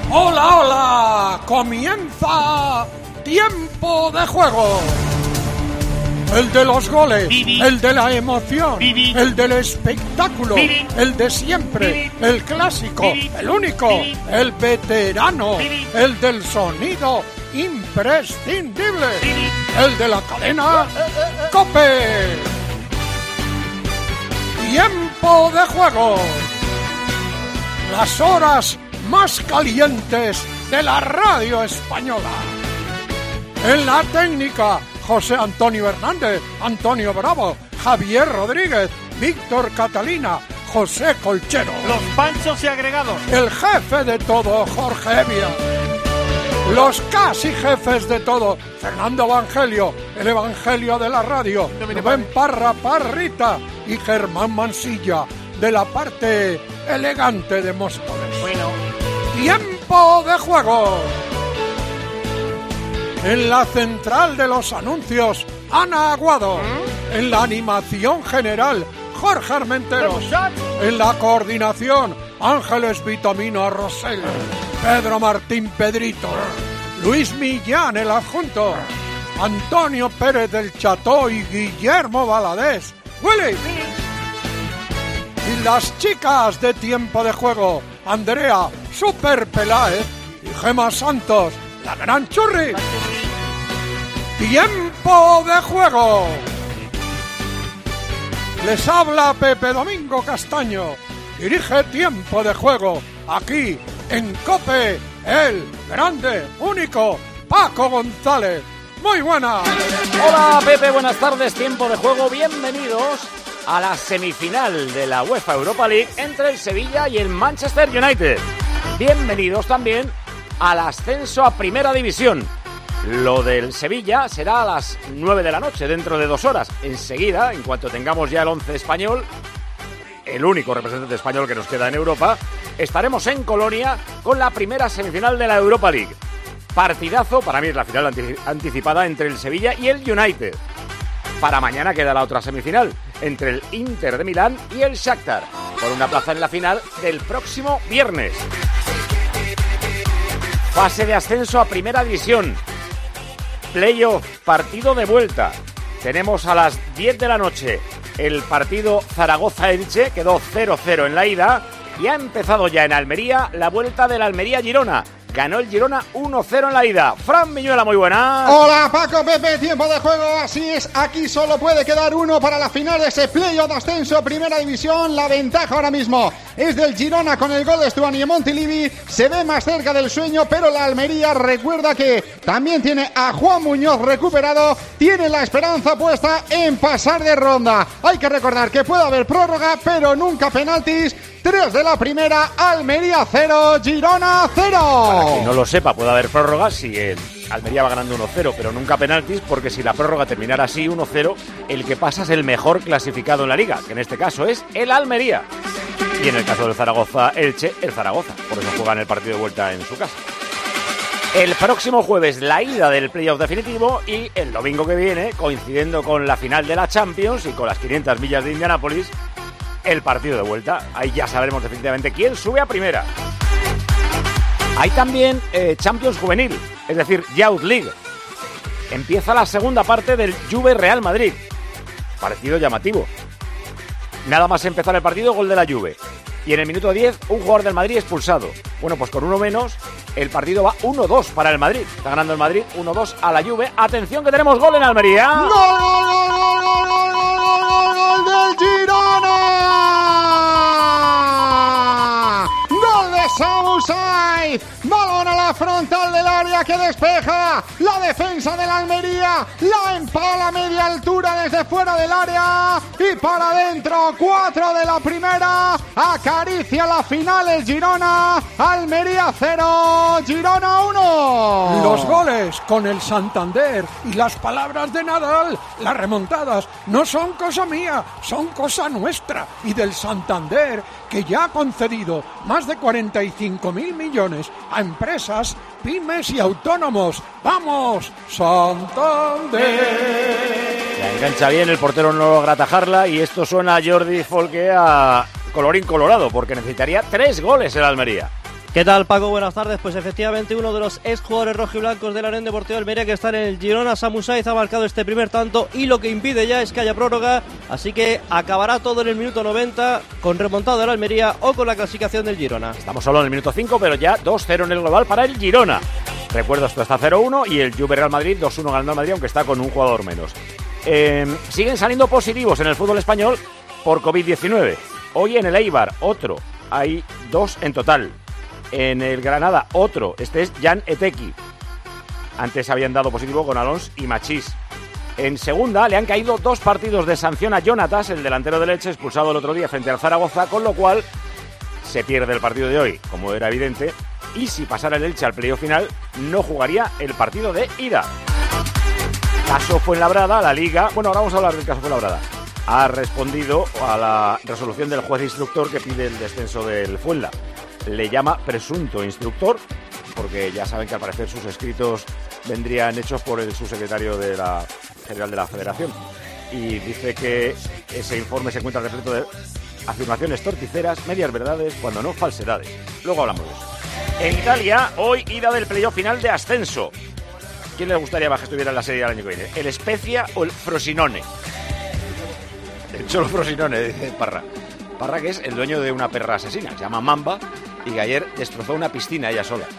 ¡Hola, hola! ¡Comienza Tiempo de Juego! El de los goles, el de la emoción, el del espectáculo, el de siempre, el clásico, el único, el veterano, el del sonido imprescindible, el de la cadena COPE. Tiempo de Juego. Las horas más calientes de la radio española. En la técnica, José Antonio Hernández, Antonio Bravo, Javier Rodríguez, Víctor Catalina, José Colchero. Los panchos y agregados. El jefe de todo, Jorge Evia. Los casi jefes de todo, Fernando Evangelio, el Evangelio de la radio, Rubén Parra Parrita y Germán Mansilla, de la parte elegante de Móstoles. Bueno. Tiempo de Juego. En la central de los anuncios, Ana Aguado. En la animación general, Jorge Armenteros. En la coordinación, Ángeles Vitamina Rosell. Pedro Martín Pedrito. Luis Millán, el adjunto. Antonio Pérez del Cható y Guillermo Valadez. ¡Willy! Y las chicas de Tiempo de Juego, Andrea Super Peláez y Gema Santos, la gran churri. Tiempo de Juego. Les habla Pepe Domingo Castaño. Dirige Tiempo de Juego aquí en COPE, el grande, único Paco González. Muy buenas. Hola Pepe, buenas tardes. Tiempo de Juego. Bienvenidos a la semifinal de la UEFA Europa League entre el Sevilla y el Manchester United. Bienvenidos también al ascenso a Primera División. Lo del Sevilla será a las 9 de la noche, dentro de 2 horas. Enseguida, en cuanto tengamos ya el 11 español, el único representante español que nos queda en Europa, estaremos en Colonia con la primera semifinal de la Europa League. Partidazo, para mí es la final anticipada entre el Sevilla y el United. Para mañana queda la otra semifinal, entre el Inter de Milán y el Shakhtar, por una plaza en la final del próximo viernes. Fase de ascenso a Primera División. Playoff, partido de vuelta. Tenemos a las 10 de la noche el partido Zaragoza-Elche, quedó 0-0 en la ida, y ha empezado ya en Almería la vuelta del Almería-Girona. Ganó el Girona 1-0 en la ida. Fran Viñuela, muy buenas. Hola Paco, Pepe, Tiempo de Juego. Así es, aquí solo puede quedar uno para la final de ese playoff de ascenso Primera División. La ventaja ahora mismo es del Girona con el gol de Stuani Montilivi. Se ve más cerca del sueño, pero la Almería recuerda que también tiene a Juan Muñoz recuperado. Tiene la esperanza puesta en pasar de ronda. Hay que recordar que puede haber prórroga, pero nunca penaltis. 3 de la primera, Almería 0, Girona 0. Para quien no lo sepa, puede haber prórroga si el Almería va ganando 1-0, pero nunca penaltis, porque si la prórroga terminara así 1-0, el que pasa es el mejor clasificado en la liga, que en este caso es el Almería. Y en el caso del Zaragoza-Elche, el Zaragoza. Por eso juegan el partido de vuelta en su casa. El próximo jueves la ida del playoff definitivo y el domingo que viene, coincidiendo con la final de la Champions y con las 500 millas de Indianápolis, el partido de vuelta. Ahí ya sabremos definitivamente quién sube a primera. Hay también Champions Juvenil, es decir, Youth League. Empieza la segunda parte del Juve Real Madrid. Partido llamativo. Nada más empezar el partido, gol de la Juve. Y en el minuto 10, un jugador del Madrid expulsado. Bueno, pues con uno menos, el partido va 1-2 para el Madrid. Está ganando el Madrid 1-2 a la Juve. Atención que tenemos gol en Almería. ¡Gol, gol, gol, gol, gol, gol, gol, gol, gol del Girona! ¡Gol de Samu Saiz! Balón a la frontal del área que despeja la defensa de la Almería, la empala a media altura desde fuera del área y para adentro. 4 de la primera, acaricia la final el Girona. Almería 0, Girona 1. Los goles con el Santander y las palabras de Nadal, las remontadas, no son cosa mía, son cosa nuestra y del Santander, que ya ha concedido más de 45.000 millones a empresas, pymes y autónomos. ¡Vamos, Santander! La engancha bien, el portero no logra atajarla y esto suena a Jordi Folque a colorín colorado, porque necesitaría 3 goles el Almería. ¿Qué tal, Paco? Buenas tardes. Pues efectivamente uno de los exjugadores rojiblancos de la Unión Deportiva Almería que está en el Girona, Samu Saiz, ha marcado este primer tanto y lo que impide ya es que haya prórroga, así que acabará todo en el minuto 90 con remontada de la Almería o con la clasificación del Girona. Estamos solo en el minuto 5, pero ya 2-0 en el global para el Girona. Recuerdo, esto está 0-1 y el Juve Real Madrid 2-1 ganando al Madrid, aunque está con un jugador menos. Siguen saliendo positivos en el fútbol español por COVID-19. Hoy en el Eibar, otro. Hay 2 en total. En el Granada, otro. Este es Jan Eteki. Antes habían dado positivo con Alonso y Machís. En segunda le han caído 2 partidos de sanción a Jonatas, el delantero del Elche, expulsado el otro día frente al Zaragoza, con lo cual se pierde el partido de hoy, como era evidente, y si pasara el Elche al playoff final, no jugaría el partido de ida. Caso Fuenlabrada, la Liga... Bueno, ahora vamos a hablar del caso Fuenlabrada. Ha respondido a la resolución del juez instructor que pide el descenso del Fuenla. Le llama presunto instructor, porque ya saben que al parecer sus escritos vendrían hechos por el subsecretario de la general de la Federación. Y dice que ese informe se encuentra repleto de afirmaciones torticeras, medias verdades, cuando no falsedades. Luego hablamos de eso. En Italia, hoy ida del playoff final de ascenso. ¿Quién le gustaría más que estuviera en la serie del año que viene? ¿El Spezia o el Frosinone? El Cholo Frosinone, dice Parra. Parra, que es el dueño de una perra asesina, se llama Mamba, y que ayer destrozó una piscina ella sola.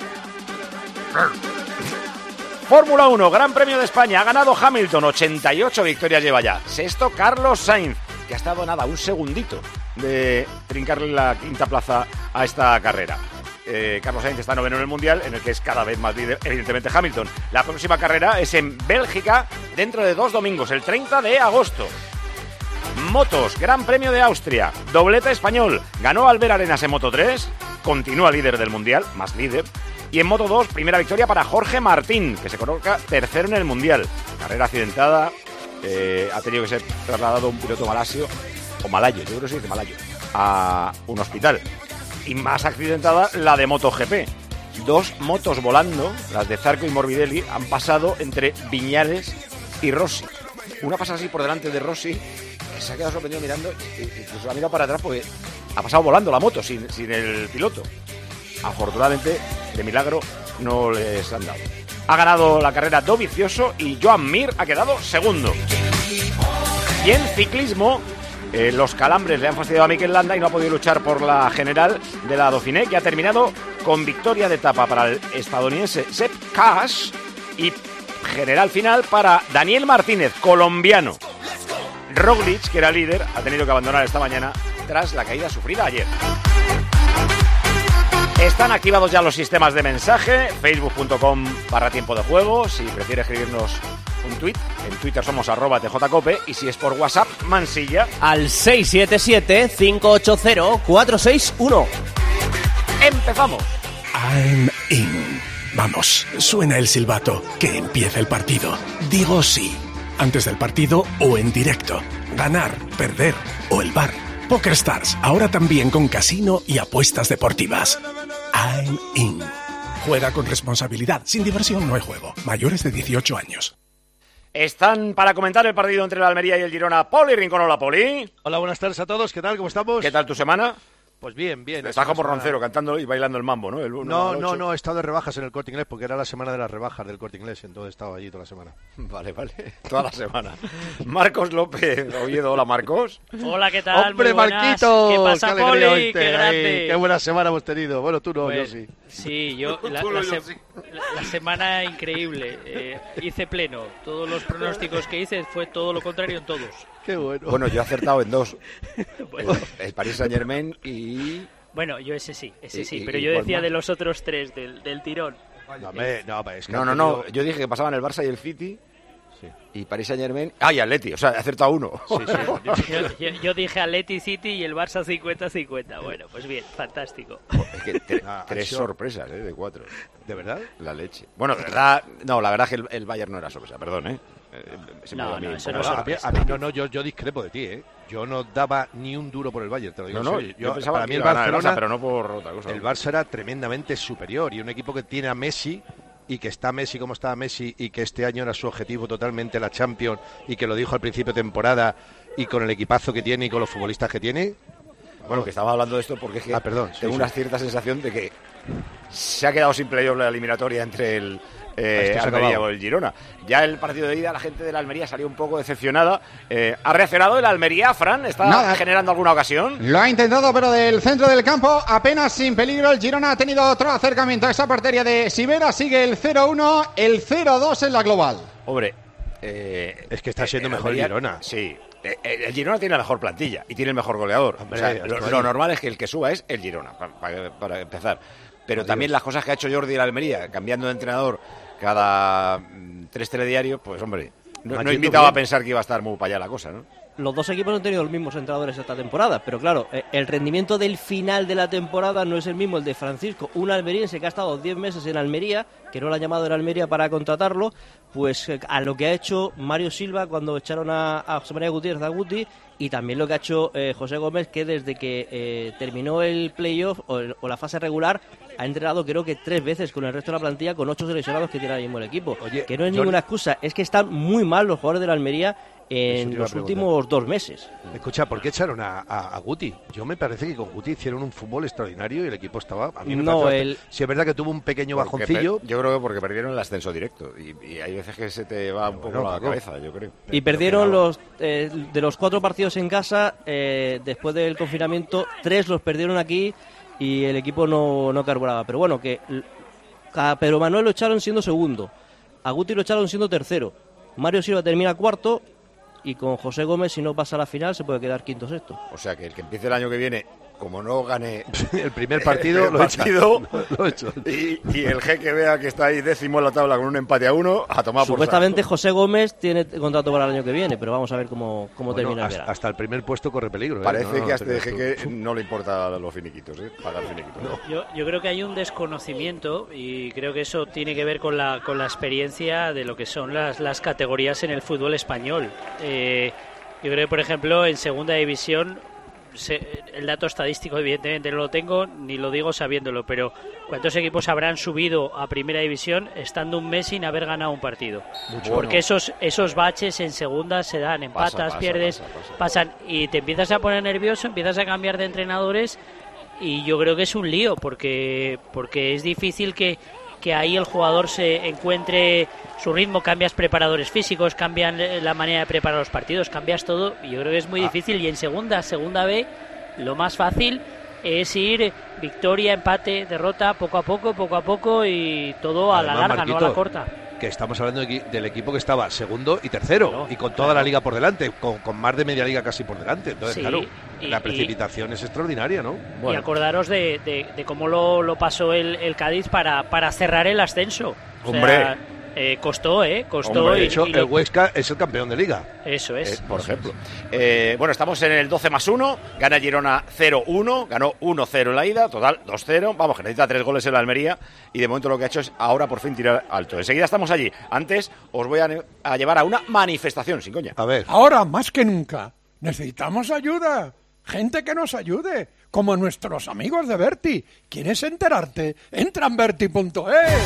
Fórmula 1, Gran Premio de España, ha ganado Hamilton, 88 victorias lleva ya. Sexto, Carlos Sainz, que ha estado nada, un segundito de trincarle la quinta plaza a esta carrera. Carlos Sainz está noveno en el Mundial, en el que es cada vez más líder, evidentemente, Hamilton. La próxima carrera es en Bélgica, dentro de 2 domingos, el 30 de agosto. Motos, Gran Premio de Austria, doblete español, ganó Albert Arenas en Moto 3, continúa líder del Mundial, más líder, y en Moto 2, primera victoria para Jorge Martín, que se coloca tercero en el Mundial. Carrera accidentada, ha tenido que ser trasladado un piloto malasio, o malayo, yo creo que se dice malayo, a un hospital. Y más accidentada la de MotoGP. 2 motos volando, las de Zarco y Morbidelli, han pasado entre Viñales y Rossi. Una pasa así por delante de Rossi, se ha quedado sorprendido mirando, incluso ha mirado para atrás porque ha pasado volando la moto sin el piloto. Afortunadamente, de milagro, no les han dado. Ha ganado la carrera Dovizioso y Joan Mir ha quedado segundo. Y en ciclismo, los calambres le han fastidiado a Mikel Landa y no ha podido luchar por la general de la Dauphiné, que ha terminado con victoria de etapa para el estadounidense Sepp Kuss y general final para Daniel Martínez, colombiano. Roglic, que era líder, ha tenido que abandonar esta mañana tras la caída sufrida ayer. Están activados ya los sistemas de mensaje, facebook.com/tiempo de juego, si prefiere escribirnos un tuit, en Twitter somos @tjcope, y si es por WhatsApp, Mansilla al 677-580-461. ¡Empezamos! I'm in. Vamos, suena el silbato, que empieza el partido. Digo sí. Antes del partido o en directo. Ganar, perder o el bar. PokerStars, ahora también con casino y apuestas deportivas. I'm in. Juega con responsabilidad. Sin diversión no hay juego. Mayores de 18 años. Están para comentar el partido entre la Almería y el Girona Poli Rincón. Hola, Poli. Hola, buenas tardes a todos. ¿Qué tal? ¿Cómo estamos? ¿Qué tal tu semana? Pues bien. Estás como roncero, cantando y bailando el mambo, ¿no? No, he estado de rebajas en el Corte Inglés porque era la semana de las rebajas del Corte Inglés, entonces he estado allí toda la semana. Vale, toda la semana. Marcos López Oviedo, hola Marcos. Hola, ¿qué tal? ¡Hombre, Marquitos! ¿Qué pasa, alegría Poli? oírte. ¡Qué grande! ¡Qué buena semana hemos tenido! Bueno, tú no, Pues, yo sí. Sí, yo la semana increíble. Hice pleno. Todos los pronósticos que hice fue todo lo contrario en todos. ¡Qué bueno! Bueno, yo he acertado en 2. Bueno. El Paris Saint-Germain y... Bueno, yo ese sí, pero yo decía de los otros 3 del tirón. No, yo dije que pasaban el Barça y el City, sí, y Paris Saint-Germain, y Atleti, o sea, he acertado 1. Sí. Yo dije Atleti, City y el Barça 50-50. Bueno, pues bien, fantástico. Es que 3 sorpresas, de 4. ¿De verdad? La leche. Bueno, de verdad, no, la verdad es que el Bayern no era sorpresa, perdón, Eso no es sorpresa. A mí yo discrepo de ti, Yo no daba ni un duro por el Bayern, te lo digo. Yo pensaba para mí que el iba a ganar Barcelona, el Barça, pero no por otra cosa. El Barça era tremendamente superior y un equipo que tiene a Messi y que está Messi como estaba Messi y que este año era su objetivo totalmente la Champions y que lo dijo al principio de temporada y con el equipazo que tiene y con los futbolistas que tiene. Bueno, que estaba hablando de esto porque es que perdón, tengo una cierta sensación de que se ha quedado sin playoff la eliminatoria entre el Almería o el Girona. Ya el partido de ida, la gente de la Almería salió un poco decepcionada. ¿Ha reaccionado el Almería, Fran? ¿Está generando alguna ocasión? Lo ha intentado, pero del centro del campo apenas sin peligro. El Girona ha tenido otro acercamiento a esa portería de Sivera. Sigue el 0-1, el 0-2 en la global. Hombre, es que está siendo mejor el Girona. Sí. El Girona tiene la mejor plantilla y tiene el mejor goleador. Hombre, o sea, lo normal es que el que suba es el Girona, para empezar. Pero también las cosas que ha hecho Jordi y la Almería, cambiando de entrenador cada 3 telediarios, pues hombre, no invitaba a pensar que iba a estar muy para allá la cosa, ¿no? Los dos equipos han tenido los mismos entrenadores esta temporada, pero claro, el rendimiento del final de la temporada no es el mismo el de Francisco, un almeriense que ha estado 10 meses en Almería, que no lo ha llamado en Almería para contratarlo, pues a lo que ha hecho Mario Silva cuando echaron a José María Gutiérrez Aguti, y también lo que ha hecho José Gómez, que desde que terminó el playoff o la fase regular ha entrenado creo que 3 veces con el resto de la plantilla, con 8 seleccionados que tiene ahora mismo el equipo. Oye, que no es ninguna excusa, es que están muy mal los jugadores de la Almería en los últimos 2 meses. Escucha, ¿por qué echaron a Guti? Yo me parece que con Guti hicieron un fútbol extraordinario y el equipo estaba... A mí sí, es verdad que tuvo un pequeño bajoncillo. Yo creo que porque perdieron el ascenso directo y hay veces que se te va un poco la cabeza, yo creo. Y perdieron de los 4 partidos en casa, después del confinamiento, 3 los perdieron aquí y el equipo no carburaba. Pero bueno, que a Pedro Manuel lo echaron siendo segundo, a Guti lo echaron siendo tercero, Mario Silva termina cuarto, y con José Gómez, si no pasa a la final, se puede quedar quinto sexto. O sea que el que empiece el año que viene, como no gane el primer partido, lo echa. Y el jeque vea que está ahí décimo en la tabla con un empate a 1, a tomar por supuestamente José Gómez tiene contrato para el año que viene, pero vamos a ver cómo termina el verano. Hasta el primer puesto corre peligro. Parece que a este jeque no le importa los finiquitos, pagar finiquitos. No. Yo creo que hay un desconocimiento y creo que eso tiene que ver con la experiencia de lo que son las categorías en el fútbol español. Yo creo que, por ejemplo, en segunda división, el dato estadístico evidentemente no lo tengo, ni lo digo sabiéndolo, pero ¿cuántos equipos habrán subido a primera división estando un mes sin haber ganado un partido? Porque esos baches en segunda se dan, empatas, pierdes, pasan y te empiezas a poner nervioso, empiezas a cambiar de entrenadores y yo creo que es un lío porque es difícil que ahí el jugador se encuentre su ritmo, cambias preparadores físicos, cambian la manera de preparar los partidos, cambias todo, y yo creo que es muy difícil. Y en segunda B, lo más fácil es ir victoria, empate, derrota, poco a poco y todo a la larga, Marquito, no a la corta. Que estamos hablando del equipo que estaba segundo y tercero, y con toda la liga por delante, con más de media liga casi por delante. Entonces, sí, claro, la precipitación es extraordinaria, ¿no? Bueno. Y acordaros de cómo lo pasó el Cádiz para cerrar el ascenso. Hombre. Costó. Hombre, de hecho, el Huesca es el campeón de liga. Eso es. Por ejemplo. Bueno, estamos en el 12+1. Gana Girona 0-1. Ganó 1-0 en la ida. Total, 2-0. Vamos, que necesita 3 goles en la Almería. Y de momento lo que ha hecho es ahora por fin tirar alto. Enseguida estamos allí. Antes os voy a llevar a una manifestación, sin coña. A ver. Ahora, más que nunca, necesitamos ayuda. Gente que nos ayude. Como nuestros amigos de Berti. ¿Quieres enterarte? Entra en Berti.es.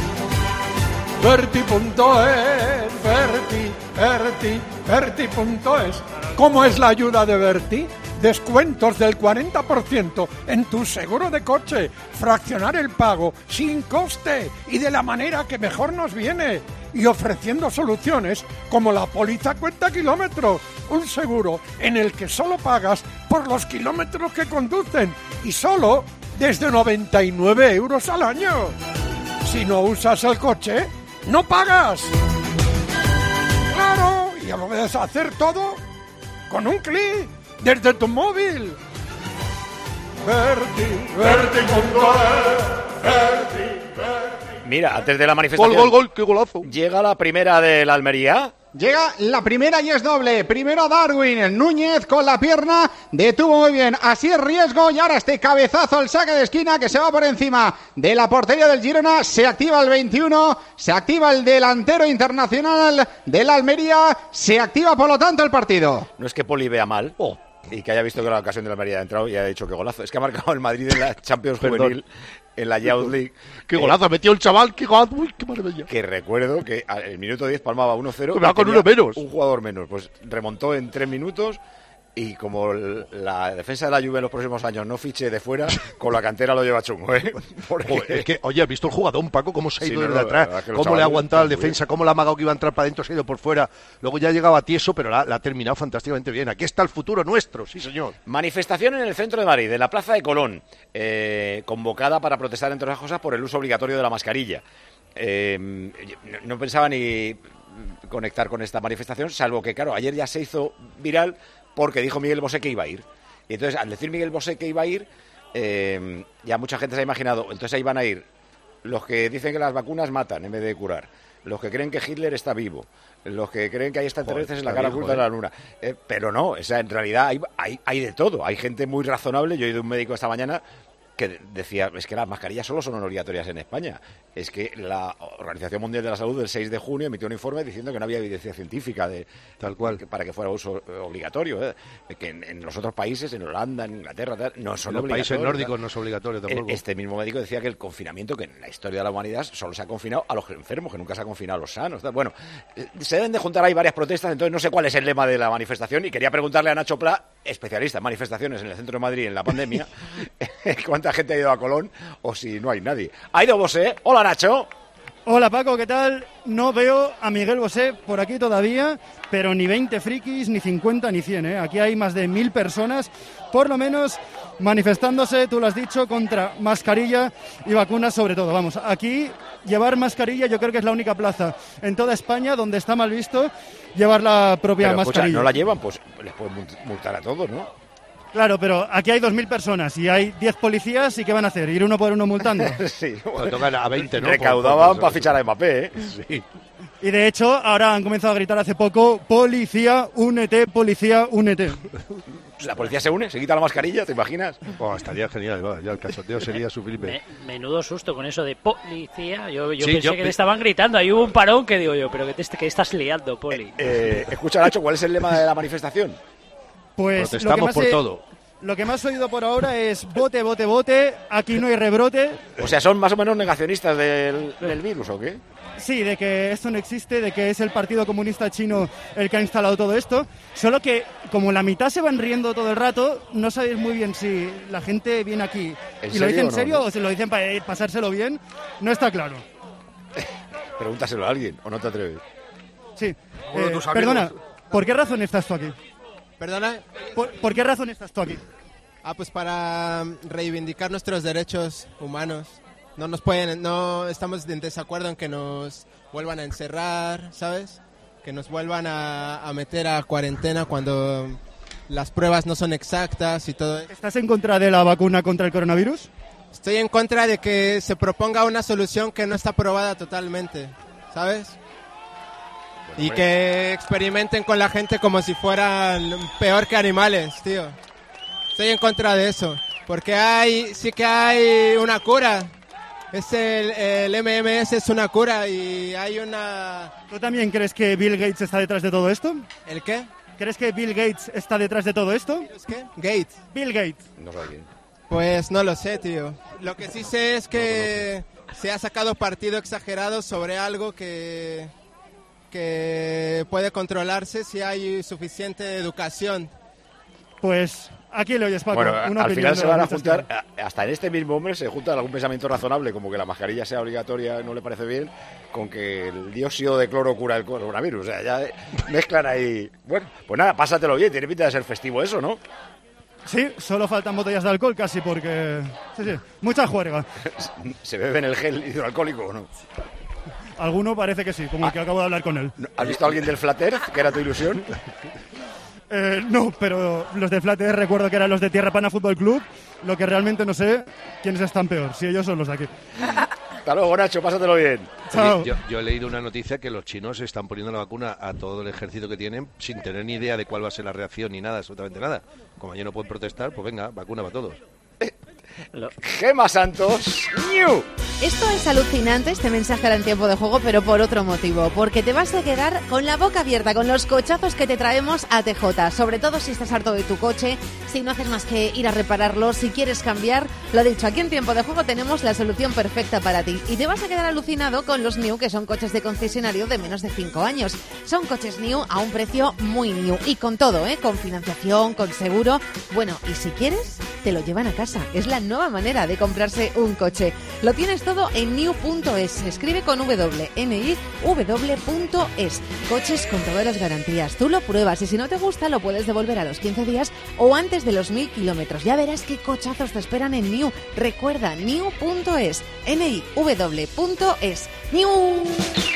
Berti.es, Berti.es. ¿Cómo es la ayuda de Berti? Descuentos del 40% en tu seguro de coche, fraccionar el pago sin coste y de la manera que mejor nos viene, y ofreciendo soluciones como la póliza cuenta kilómetros, un seguro en el que solo pagas por los kilómetros que conducen y solo desde 99 euros al año. Si no usas el coche, ¡no pagas! ¡Claro! Y ya lo puedes hacer todo con un clic desde tu móvil. Mira, antes de la manifestación... ¡Gol! ¡Qué golazo! Llega la primera del Almería. Llega la primera y es doble. Primero Darwin Núñez con la pierna, detuvo muy bien así el riesgo y ahora este cabezazo al saque de esquina que se va por encima de la portería del Girona. Se activa el 21, se activa el delantero internacional del Almería, se activa por lo tanto el partido. No es que Poli vea mal y que haya visto que la ocasión de la Almería ha entrado y ha dicho que golazo. Es que ha marcado el Madrid en la Champions Juvenil, en la Youth League. ¡Qué golazo! Metió el chaval, qué golazo, uy, qué maravilla. Que recuerdo que el minuto 10 palmaba 1-0. Va con uno menos. Un jugador menos. Pues remontó en 3 minutos y como la defensa de la Juve en los próximos años no fiche de fuera, con la cantera lo lleva chungo, ¿eh? Porque... Joder, es que, oye, ¿has visto el jugador, Paco? ¿Cómo se ha ido Sí, desde atrás? ¿Cómo le ha aguantado al defensa? ¿Cómo le ha amagado que iba a entrar para adentro? Se ha ido por fuera. Luego ya llegaba tieso, pero la ha terminado fantásticamente bien. Aquí está el futuro nuestro, sí, señor. Manifestación en el centro de Madrid, en la Plaza de Colón, convocada para protestar, entre otras cosas, por el uso obligatorio de la mascarilla. No pensaba ni conectar con esta manifestación, salvo que, claro, ayer ya se hizo viral porque dijo Miguel Bosé que iba a ir. Y entonces, al decir Miguel Bosé que iba a ir, ya mucha gente se ha imaginado, entonces ahí van a ir los que dicen que las vacunas matan en vez de curar, los que creen que Hitler está vivo, los que creen que hay extraterrestres en la cara oculta de la luna. Pero no, o sea, en realidad hay de todo. Hay gente muy razonable. Yo he ido a un médico esta mañana que decía, es que las mascarillas solo son obligatorias en España. Es que la Organización Mundial de la Salud el 6 de junio emitió un informe diciendo que no había evidencia científica tal cual para que fuera uso obligatorio, que en los otros países, en Holanda, en Inglaterra, no son obligatorios. En los países nórdicos no es obligatorio tampoco. Este mismo médico decía que el confinamiento, que en la historia de la humanidad solo se ha confinado a los enfermos, que nunca se ha confinado a los sanos. Bueno, se deben de juntar ahí varias protestas, entonces no sé cuál es el lema de la manifestación y quería preguntarle a Nacho Pla, especialista en manifestaciones en el centro de Madrid en la pandemia, cuánta gente ha ido a Colón o si no hay nadie. Ha ido Bosé. Hola, Nacho. Hola, Paco, ¿qué tal? No veo a Miguel Bosé por aquí todavía, pero ni 20 frikis, ni 50, ni 100, ¿eh? Aquí hay más de 1000 personas, por lo menos, manifestándose, tú lo has dicho, contra mascarilla y vacunas sobre todo. Vamos, aquí llevar mascarilla yo creo que es la única plaza en toda España donde está mal visto llevar la propia pero, mascarilla. Escucha, no la llevan, pues les pueden multar a todos, ¿no? Claro, pero aquí hay 2000 personas y hay 10 policías, ¿y qué van a hacer? ¿Ir uno por uno multando? Sí, bueno, tocan a 20, ¿no? Recaudaban para fichar a Mbappé, ¿eh? Sí. Y de hecho, ahora han comenzado a gritar hace poco, policía, únete, policía, únete. La policía se une, se quita la mascarilla, ¿te imaginas? Oh, estaría genial, ya el cachoteo sería su Felipe. Menudo susto con eso de policía. Yo pensé que le estaban gritando, ahí hubo un parón que digo yo, pero que estás liando, Poli. Escucha, Nacho, ¿cuál es el lema de la manifestación? Pues protestamos por todo. Lo que más he oído por ahora es vote, vote, vote, aquí no hay rebrote. O sea, ¿son más o menos negacionistas del virus o qué? Sí, de que esto no existe, de que es el Partido Comunista Chino el que ha instalado todo esto. Solo que, como la mitad se van riendo todo el rato, no sabéis muy bien si la gente viene aquí y lo dice en serio o se lo dicen para pasárselo bien. No está claro. Pregúntaselo a alguien, ¿o no te atreves? Sí. Perdona, ¿por qué razón estás tú aquí? ¿Perdona? ¿Por qué razón estás tú aquí? Pues para reivindicar nuestros derechos humanos. No estamos en desacuerdo en que nos vuelvan a encerrar, ¿sabes? Que nos vuelvan a meter a cuarentena cuando las pruebas no son exactas y todo eso. ¿Estás en contra de la vacuna contra el coronavirus? Estoy en contra de que se proponga una solución que no está probada totalmente, ¿sabes? Y que experimenten con la gente como si fueran peor que animales, tío. Estoy en contra de eso. Porque sí que hay una cura. El MMS es una cura y hay una... ¿Tú también crees que Bill Gates está detrás de todo esto? ¿El qué? ¿Crees que Bill Gates está detrás de todo esto? ¿Es qué? Gates. Bill Gates. No sé quién. Pues no lo sé, tío. Lo que sí sé es que se ha sacado partido exagerado sobre algo que puede controlarse si hay suficiente educación. Pues aquí lo oyes, Paco. Bueno, una al final se van a juntar, que... hasta en este mismo hombre se junta algún pensamiento razonable, como que la mascarilla sea obligatoria no le parece bien, con que el dióxido de cloro cura el coronavirus. O sea, ya mezclan ahí. Bueno, pues nada, pásatelo bien, tiene pinta de ser festivo eso, ¿no? Sí, solo faltan botellas de alcohol casi porque... Sí, mucha juerga. ¿Se beben el gel hidroalcohólico o no? Alguno parece que sí, como el que acabo de hablar con él. ¿Has visto a alguien del Flat Earth, que era tu ilusión? No, pero los de Flat Earth recuerdo que eran los de Tierra Pana Fútbol Club. Lo que realmente no sé, quiénes están peor, si ellos son los de aquí. Hasta luego, Nacho, pásatelo bien. Chao. Oye, yo he leído una noticia que los chinos están poniendo la vacuna a todo el ejército que tienen sin tener ni idea de cuál va a ser la reacción ni nada, absolutamente nada. Como allí no pueden protestar, pues venga, vacuna para todos. Gemma Santos, New. Esto es alucinante, este mensaje era en tiempo de juego, pero por otro motivo, porque te vas a quedar con la boca abierta con los cochazos que te traemos a TJ, sobre todo si estás harto de tu coche, si no haces más que ir a repararlo, si quieres cambiar. Lo dicho, aquí en tiempo de juego tenemos la solución perfecta para ti y te vas a quedar alucinado con los New, que son coches de concesionario de menos de 5 años. Son coches New a un precio muy New y con todo, con financiación, con seguro. Bueno, y si quieres, te lo llevan a casa. Es la nueva manera de comprarse un coche. Lo tienes todo en new.es. Escribe con niw.es. Coches con todas las garantías. Tú lo pruebas y si no te gusta lo puedes devolver a los 15 días o antes de los 1000 kilómetros. Ya verás qué cochazos te esperan en New. Recuerda, new.es. niw.es. New.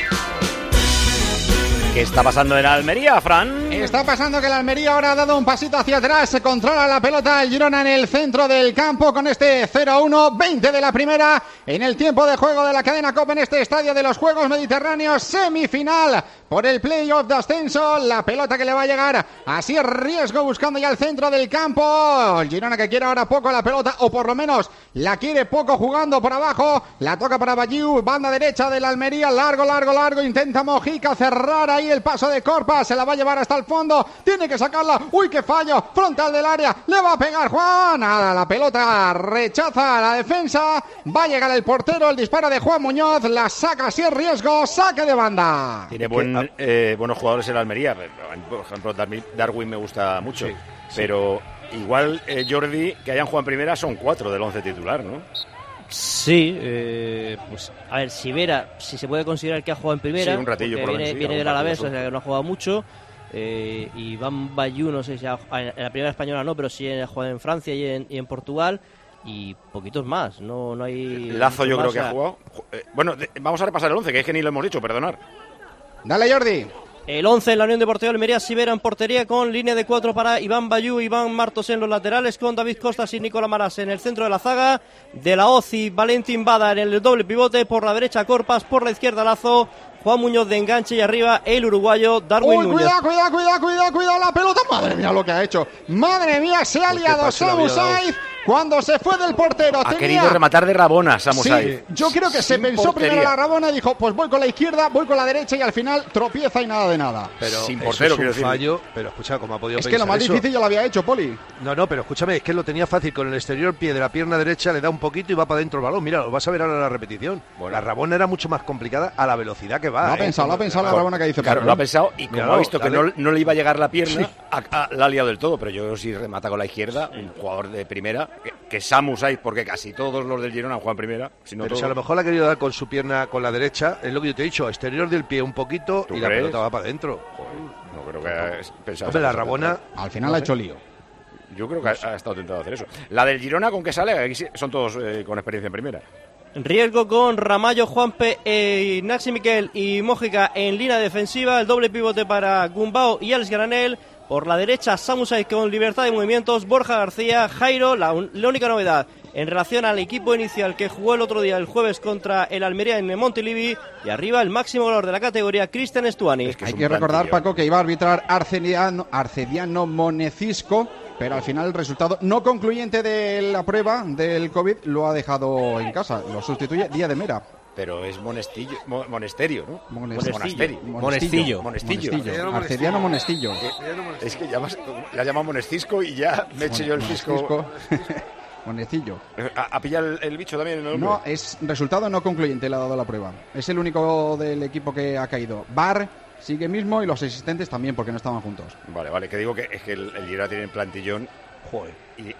¿Qué está pasando en Almería, Fran? Está pasando que el Almería ahora ha dado un pasito hacia atrás, se controla la pelota el Girona en el centro del campo con este 0-1, 20 de la primera en el tiempo de juego de la cadena COPE en este estadio de los Juegos Mediterráneos, semifinal por el playoff de ascenso, la pelota que le va a llegar así Riesgo buscando ya el centro del campo, el Girona que quiere ahora poco la pelota o por lo menos la quiere poco jugando por abajo, la toca para Bayiu, banda derecha del Almería, largo, intenta Mojica cerrar ahí el paso de Corpa, se la va a llevar hasta el fondo, tiene que sacarla, uy qué fallo, frontal del área, le va a pegar Juan, nada, la pelota rechaza la defensa, va a llegar el portero, el disparo de Juan Muñoz, la saca así Riesgo, saque de banda. Tiene buenos jugadores en la Almería, por ejemplo Darwin me gusta mucho, sí. Pero igual Jordi, que hayan jugado en primera son 4 del 11 titular, ¿no? Sí, pues a ver, Sivera, si se puede considerar que ha jugado en primera, sí, un ratillo por viene del Alavés, o sea que no ha jugado mucho. Iván Bayiu, no sé si en la primera española no, pero sí ha jugado en Francia y en Portugal. Y poquitos más, no hay... Lazo yo creo que ha jugado. Bueno, vamos a repasar el 11, que es que ni lo hemos dicho, perdonar. Dale, Jordi. El 11 en la Unión Deportiva Almería, Sivera en portería con línea de 4 para Iván Bayiu, Iván Martos en los laterales con David Costas y Nicolás Marás en el centro de la zaga, De la Hoz y Valentín Bada en el doble pivote, por la derecha Corpas, por la izquierda Lazo, Juan Muñoz de enganche y arriba el uruguayo Darwin Núñez. Cuidado la pelota, madre mía lo que ha hecho, madre mía, se ha liado Samu Saiz. Cuando se fue del portero ha querido rematar de Rabona, Samu Saiz. Sí, yo creo que se pensó primero la Rabona y dijo, pues voy con la izquierda, voy con la derecha y al final tropieza y nada de nada. Pero sin portero, quiero decir. Fallo, pero escucha, ¿cómo ha podido pensar Es que lo más eso? difícil ya lo había hecho, Poli. No, pero escúchame, es que lo tenía fácil, con el exterior pie de la pierna derecha le da un poquito y va para adentro el balón. Mira, lo vas a ver ahora en la repetición. Bueno, la Rabona era mucho más complicada a la velocidad que va. Lo ha pensado la Rabona que dice. Claro, lo ha pensado y como ha visto que no le iba a llegar la pierna, la ha liado del todo. Pero yo sí remata con la izquierda, un jugador de primera, que Samu Saiz, porque casi todos los del Girona juegan primera. Pero si a lo mejor la ha querido dar con su pierna con la derecha, es lo que yo te he dicho, exterior del pie un poquito y la pelota va para adentro. No creo que haya pensado. Hombre, la Rabona al final ha hecho lío. Yo creo que ha estado tentado hacer eso. La del Girona, ¿con qué sale? Aquí son todos con experiencia en primera. Riesgo con Ramallo, Juanpe, Naxi Miquel y Mójica en línea defensiva. El doble pivote para Gumbao y Alex Granel. Por la derecha, Samu Saiz con libertad de movimientos. Borja García, Jairo. La única novedad en relación al equipo inicial que jugó el otro día, el jueves, contra el Almería en Montilivi. Y arriba, el máximo goleador de la categoría, Cristian Estuani. Hay que recordar, Paco, que iba a arbitrar Arcediano Monecisco, pero al final el resultado no concluyente de la prueba del COVID lo ha dejado en casa. Lo sustituye Díaz de Mera. Pero es Monestillo, Monesterio, ¿no? Monestillo. Arcediano Monestillo. Es que ya llama Monescisco y ya me eché yo el fisco. Monecillo. ¿Ha pillado el bicho también en el hombre? No, es resultado no concluyente, le ha dado la prueba. Es el único del equipo que ha caído. VAR sigue mismo y los asistentes también, porque no estaban juntos. Vale, que digo que es que el Girona tiene plantillón. Joder,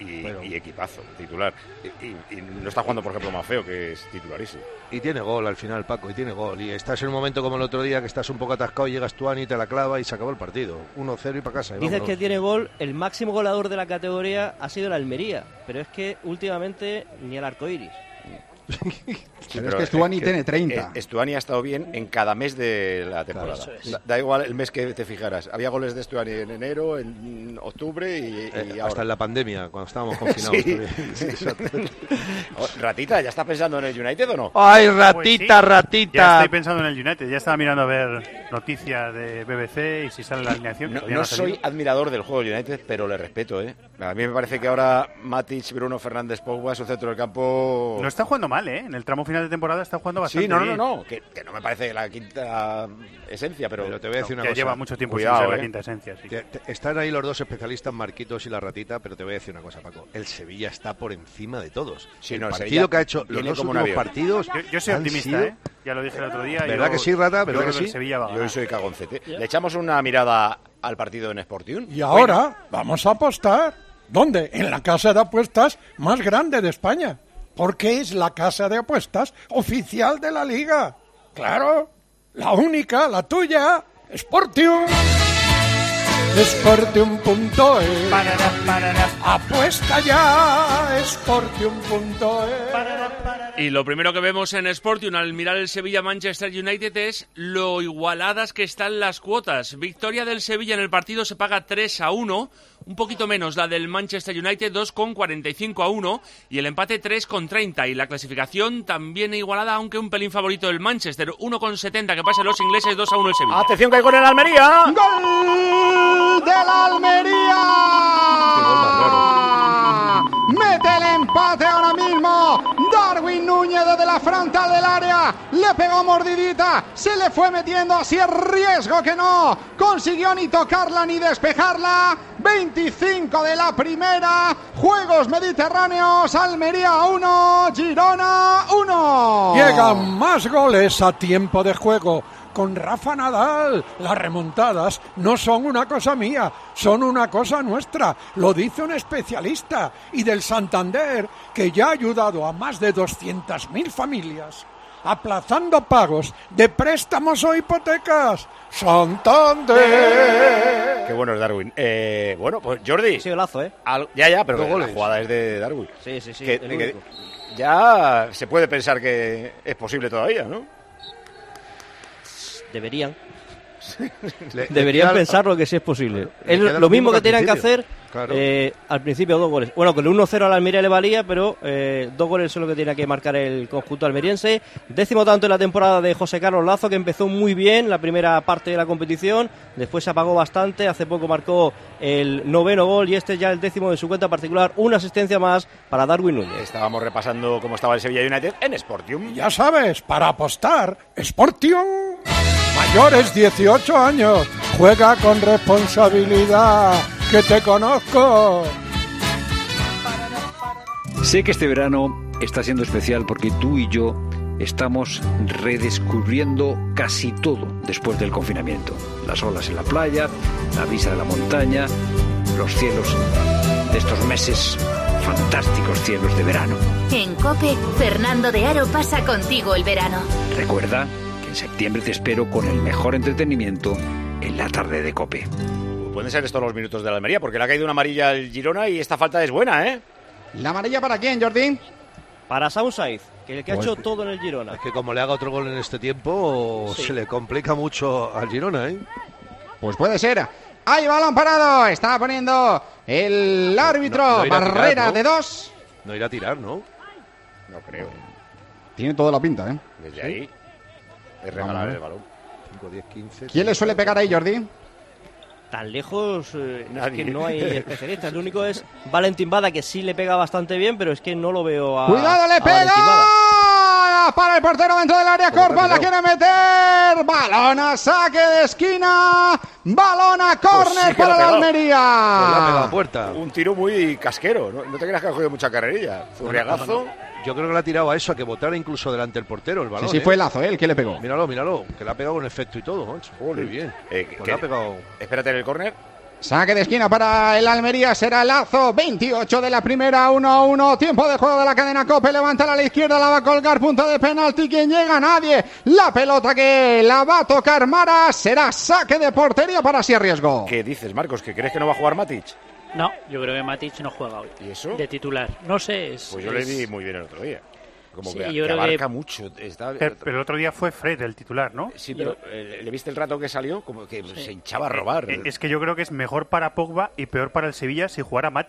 y equipazo, titular. Y no está jugando, por ejemplo, Mafeo, que es titularísimo. Y tiene gol al final, Paco, y tiene gol. Y estás en un momento como el otro día, que estás un poco atascado y llegas tú y te la clava y se acabó el partido. 1-0 y para casa. Dices que tiene gol, el máximo goleador de la categoría ha sido el Almería, pero es que últimamente ni el arcoiris. Pero es que Estuani tiene 30. Estuani ha estado bien en cada mes de la temporada. Claro, da igual el mes que te fijaras. Había goles de Estuani en enero, en octubre y hasta ahora. En la pandemia, cuando estábamos confinados. Ratita, ¿ya está pensando en el United o no? ¡Ay, ratita, pues sí, ratita! Ya estoy pensando en el United. Ya estaba mirando a ver noticias de BBC y si sale la alineación. No soy admirador del juego del United, pero le respeto, A mí me parece que ahora Matic, Bruno Fernández, Pogba, su centro del campo... No está jugando mal, ¿eh? En el tramo final de temporada está jugando bastante Sí, no, bien. que no me parece la quinta esencia, pero te voy a decir una que cosa. lleva mucho tiempo Cuidado, sin ser la quinta esencia, sí. Están ahí los dos especialistas, Marquitos y la ratita, pero te voy a decir una cosa, Paco. El Sevilla está por encima de todos. Sí, el no, el partido Sevilla que ha hecho, los viene dos como un últimos avión. partidos... Yo soy han optimista, sido- ¿eh? Ya lo dije el otro día. ¿Verdad que sí, Rata? ¿Verdad yo creo que sí? el Sevilla va a Yo ganar. soy cagoncete. ¿Le echamos una mirada al partido en Sportium? Y ahora vamos a apostar. ¿Dónde? En la casa de apuestas más grande de España. Porque es la casa de apuestas oficial de la Liga. Claro, la única, la tuya, Sportium. Sportium.es. Apuesta ya, Sportium.es. Y lo primero que vemos en Sportium al mirar el Sevilla-Manchester United es lo igualadas que están las cuotas. Victoria del Sevilla en el partido se paga 3-1, un poquito menos la del Manchester United, 2,45-1, y el empate 3,30. Y la clasificación también igualada, aunque un pelín favorito del Manchester, 1,70 que pasan los ingleses, 2-1 el Sevilla. ¡Atención que hay gol en Almería! ¡Gol de la Almería! Mete el empate ahora mismo. Darwin Núñez desde la frontal del área. Le pegó mordidita. Se le fue metiendo así el riesgo que no consiguió ni tocarla ni despejarla. 25 de la primera. Juegos Mediterráneos. Almería 1, Girona 1. Llegan más goles a tiempo de juego. Con Rafa Nadal, las remontadas no son una cosa mía, son una cosa nuestra, lo dice un especialista, y del Santander, que ya ha ayudado a más de 200.000 familias, aplazando pagos de préstamos o hipotecas. ¡Santander! Qué bueno es Darwin. Bueno, pues Jordi. Sí, golazo, ¿eh? Ya, pero Dos la goles. jugada es de Darwin. Sí, el Que único. ya se puede pensar que es posible todavía, ¿no? Deberían. Le Deberían queda- pensarlo que sí es posible. le Es queda lo mismo que al tenían que principio. hacer Claro. al principio, 2 goles. Bueno, con el 1-0 a la Almería le valía, pero 2 goles son lo que tiene que marcar el conjunto almeriense. 10º tanto en la temporada de José Carlos Lazo, que empezó muy bien la primera parte de la competición, después se apagó bastante, hace poco marcó el 9º gol y este es ya el 10º de su cuenta particular, una asistencia más para Darwin Núñez. Estábamos repasando cómo estaba el Sevilla United en Sportium. Ya sabes, para apostar, Sportium. Mayores 18 años. Juega con responsabilidad. Que te conozco. Sé que este verano está siendo especial porque tú y yo estamos redescubriendo casi todo después del confinamiento. Las olas en la playa, la brisa de la montaña, los cielos de estos meses, fantásticos cielos de verano. En COPE, Fernando de Aro pasa contigo el verano. Recuerda que en septiembre te espero con el mejor entretenimiento en la tarde de COPE. Pueden ser estos los minutos de la Almería, porque le ha caído una amarilla al Girona y esta falta es buena, ¿eh? ¿La amarilla para quién, Jordi? Para Southside, que ha hecho todo en el Girona. Es que como le haga otro gol en este tiempo, Sí. se le complica mucho al Girona, ¿eh? Pues puede ser. ¡Hay balón parado! Está poniendo el árbitro. No irá a tirar, Barrera ¿no? de 2. No irá a tirar, ¿no? No creo. Tiene toda la pinta, ¿eh? Desde ahí es Vamos a regalar ver. el balón. 5, 10, 15... ¿Quién le suele pegar ahí, Jordi? Tan lejos Nadie. es que no hay especialistas. Lo único es Valentín Bada, que sí le pega bastante bien, pero es que no lo veo a. ¡Cuidado, le a Valentín Bada. pega! Para el portero dentro del área. Corpa la quiere meter. Balón a saque de esquina. Balón a córner sí que la para ha la pegado. Pues le ha pegado a Almería. la puerta. Un tiro muy casquero, ¿no te creas que ha cogido mucha carrerilla? Zurriagazo. Yo creo que le ha tirado a eso, a que botara incluso delante el portero el balón. Sí, fue Lazo, el que le pegó. Míralo, que le ha pegado con efecto y todo, macho. Muy bien. Pues le ha pegado... Espérate en el córner. Saque de esquina para el Almería, será Lazo, 28 de la primera, 1-1, tiempo de juego de la cadena COPE, levanta a la izquierda, la va a colgar, punto de penalti, ¿quién llega? Nadie, la pelota que la va a tocar Mara, será saque de portería para si riesgo. ¿Qué dices, Marcos? ¿Que crees que no va a jugar Matic? No, yo creo que Matic no juega hoy. ¿Y eso? De titular. No sé. Pues yo le vi muy bien el otro día. Como Sí, que, yo que creo abarca que- mucho. Está... Pero el otro día fue Fred el titular, ¿no? Sí, pero ¿le viste el rato que salió? Como que se hinchaba a robar. Es que yo creo que es mejor para Pogba y peor para el Sevilla si jugara Matic.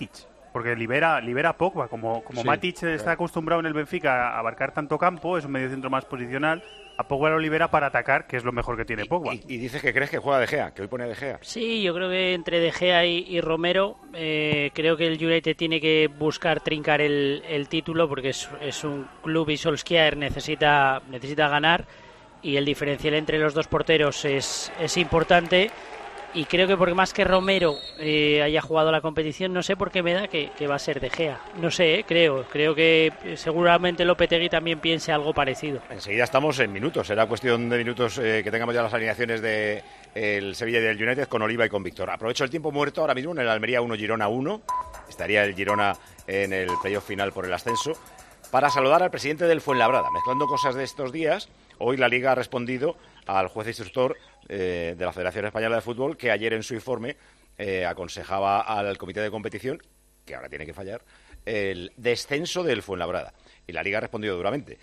Porque libera a Pogba, como Sí, Matic está acostumbrado en el Benfica a abarcar tanto campo, es un mediocentro más posicional, a Pogba lo libera para atacar, que es lo mejor que tiene Pogba. Y dices que crees que juega De Gea, que hoy pone a De Gea. Sí, yo creo que entre De Gea y Romero, creo que el United tiene que buscar trincar el título, porque es un club y Solskjaer necesita ganar, y el diferencial entre los dos porteros es importante. Y creo que porque más que Romero haya jugado la competición, no sé por qué me da que va a ser De Gea. No sé, creo que seguramente Lopetegui también piense algo parecido. Enseguida estamos en minutos, será cuestión de minutos que tengamos ya las alineaciones de el Sevilla y del United con Oliva y con Víctor. Aprovecho el tiempo muerto ahora mismo en el Almería 1, Girona 1. Estaría el Girona en el playoff final por el ascenso. Para saludar al presidente del Fuenlabrada. Mezclando cosas de estos días, hoy la Liga ha respondido al juez instructor de la Federación Española de Fútbol, que ayer en su informe aconsejaba al comité de competición, que ahora tiene que fallar, el descenso del Fuenlabrada. Y la Liga ha respondido duramente.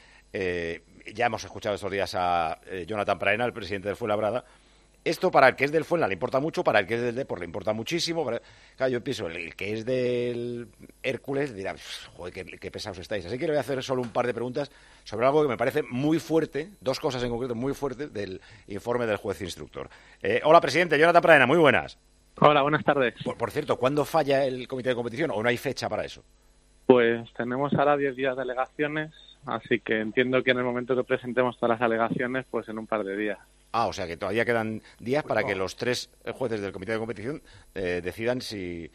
Ya hemos escuchado estos días a Jonathan Praena, el presidente del Fuenlabrada. Esto para el que es del Fuenla le importa mucho, para el que es del Depor le importa muchísimo. Claro, yo pienso, el que es del Hércules dirá, joder, qué pesados estáis. Así que le voy a hacer solo un par de preguntas sobre algo que me parece muy fuerte, dos cosas en concreto muy fuertes del informe del juez instructor. Hola, presidente, Jonathan Praena, muy buenas. Hola, buenas tardes. Por cierto, ¿cuándo falla el comité de competición o no hay fecha para eso? Pues tenemos ahora 10 días de alegaciones, así que entiendo que en el momento que presentemos todas las alegaciones, pues en un par de días. Ah, o sea que todavía quedan días para que los tres jueces del comité de competición decidan si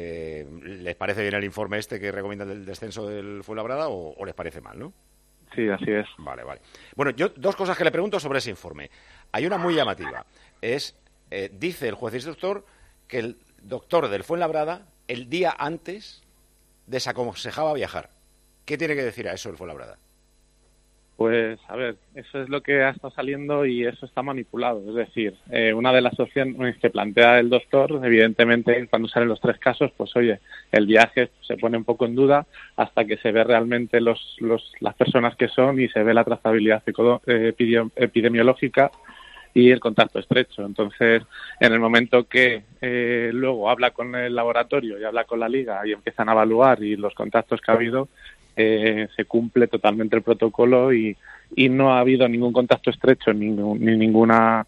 les parece bien el informe este que recomienda el descenso del Fuenlabrada o les parece mal, ¿no? Sí, así es. Vale. Bueno, yo dos cosas que le pregunto sobre ese informe. Hay una muy llamativa. Dice el juez instructor que el doctor del Fuenlabrada el día antes desaconsejaba viajar. ¿Qué tiene que decir a eso el Fuenlabrada? Pues, a ver, eso es lo que ha estado saliendo y eso está manipulado. Es decir, una de las opciones que plantea el doctor, evidentemente, cuando salen los tres casos, pues oye, el viaje se pone un poco en duda hasta que se ve realmente las personas que son y se ve la trazabilidad epidemiológica y el contacto estrecho. Entonces, en el momento que luego habla con el laboratorio y habla con la liga y empiezan a evaluar y los contactos que ha habido, se cumple totalmente el protocolo y no ha habido ningún contacto estrecho ni ninguna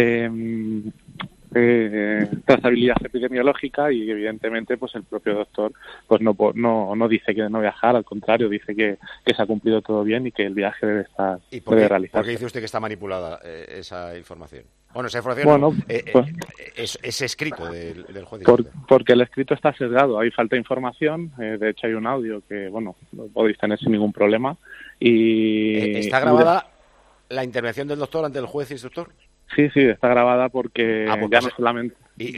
trazabilidad epidemiológica y evidentemente pues el propio doctor pues no dice que no viajar, al contrario, dice que se ha cumplido todo bien y que el viaje debe realizarse. ¿Por qué dice usted que está manipulada esa información? Bueno, esa información es escrito del juez. Porque el escrito está sesgado, hay falta de información, de hecho hay un audio que, bueno, lo podéis tener sin ningún problema. Y ¿Está grabada la intervención del doctor ante el juez instructor? Sí, está grabada porque ya no solamente... Y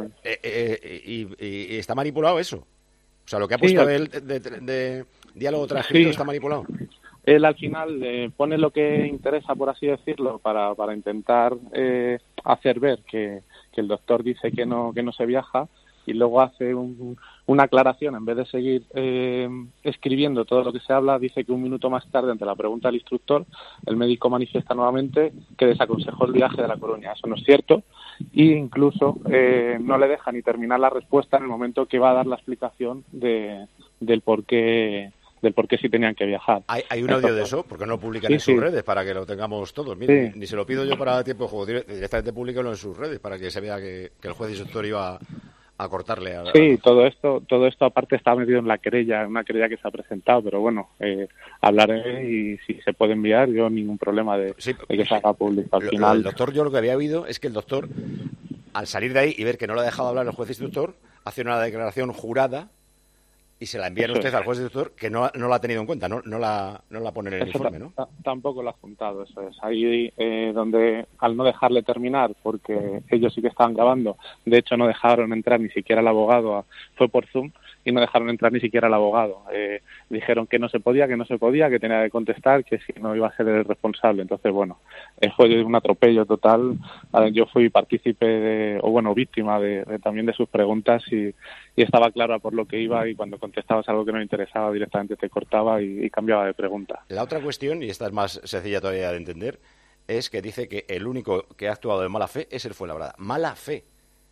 está manipulado eso. O sea, lo que ha puesto de diálogo transcrito está manipulado. Él al final pone lo que interesa, por así decirlo, para intentar hacer ver que el doctor dice que no se viaja y luego hace una aclaración. En vez de seguir escribiendo todo lo que se habla, dice que un minuto más tarde, ante la pregunta del instructor, el médico manifiesta nuevamente que desaconsejó el viaje de La Coruña. Eso no es cierto e incluso no le deja ni terminar la respuesta en el momento que va a dar la explicación del por qué sí tenían que viajar. ¿Hay un audio de eso? Porque no lo publican en sus redes para que lo tengamos todos. Mire, ni se lo pido yo para tiempo de juego, directamente públicalo en sus redes para que se vea que el juez instructor iba a cortarle. Todo esto aparte está metido en la querella, una querella que se ha presentado, pero bueno, hablaré y si se puede enviar, yo ningún problema de que se haga público. Al final, el doctor, yo lo que había oído es que el doctor, al salir de ahí y ver que no lo ha dejado hablar el juez instructor, hace una declaración jurada y se la envían usted al juez instructor que no la ha tenido en cuenta, no la pone en el informe, ¿no? Tampoco lo ha juntado, eso es. Ahí donde, al no dejarle terminar, porque ellos sí que estaban grabando, de hecho no dejaron entrar ni siquiera al abogado, fue por Zoom, y no dejaron entrar ni siquiera al abogado. Dijeron que no se podía, que tenía que contestar, que si no iba a ser el responsable. Entonces, bueno, fue un atropello total. Yo fui partícipe víctima también de sus preguntas y estaba clara por lo que iba, y cuando contestabas algo que no me interesaba directamente te cortaba y cambiaba de pregunta. La otra cuestión, y esta es más sencilla todavía de entender, es que dice que el único que ha actuado de mala fe es el Fuenlabrada. Mala fe.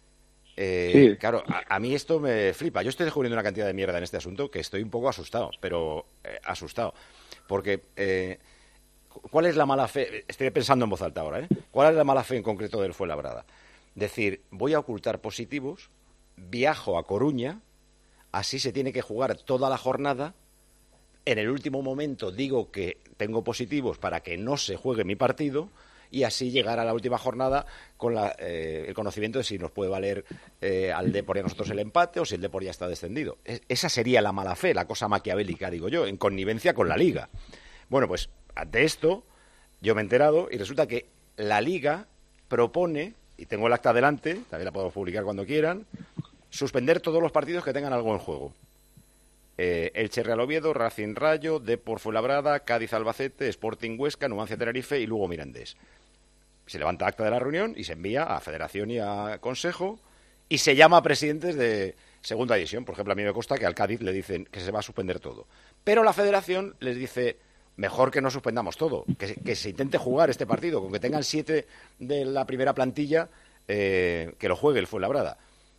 Sí. Claro, a mí esto me flipa. Yo estoy descubriendo una cantidad de mierda en este asunto que estoy un poco asustado, pero asustado. Porque, ¿cuál es la mala fe? Estoy pensando en voz alta ahora, ¿eh? ¿Cuál es la mala fe en concreto del Fuenlabrada? Decir, voy a ocultar positivos, viajo a Coruña, así se tiene que jugar toda la jornada, en el último momento digo que tengo positivos para que no se juegue mi partido y así llegar a la última jornada con el conocimiento de si nos puede valer al Depor y a nosotros el empate o si el Depor ya está descendido. Esa sería la mala fe, la cosa maquiavélica, digo yo, en connivencia con la Liga. Bueno, pues ante esto yo me he enterado y resulta que la Liga propone, y tengo el acta delante, también la podemos publicar cuando quieran, suspender todos los partidos que tengan algo en juego. Elche Real Oviedo, Racing Rayo, Depor Fuenlabrada, Cádiz Albacete, Sporting Huesca, Numancia Tenerife y Lugo Mirandés. Se levanta acta de la reunión y se envía a Federación y a Consejo y se llama a presidentes de segunda división. Por ejemplo, a mí me consta que al Cádiz le dicen que se va a suspender todo. Pero la Federación les dice, mejor que no suspendamos todo, que se intente jugar este partido, con que tengan 7 de la primera plantilla, que lo juegue el Fuenlabrada.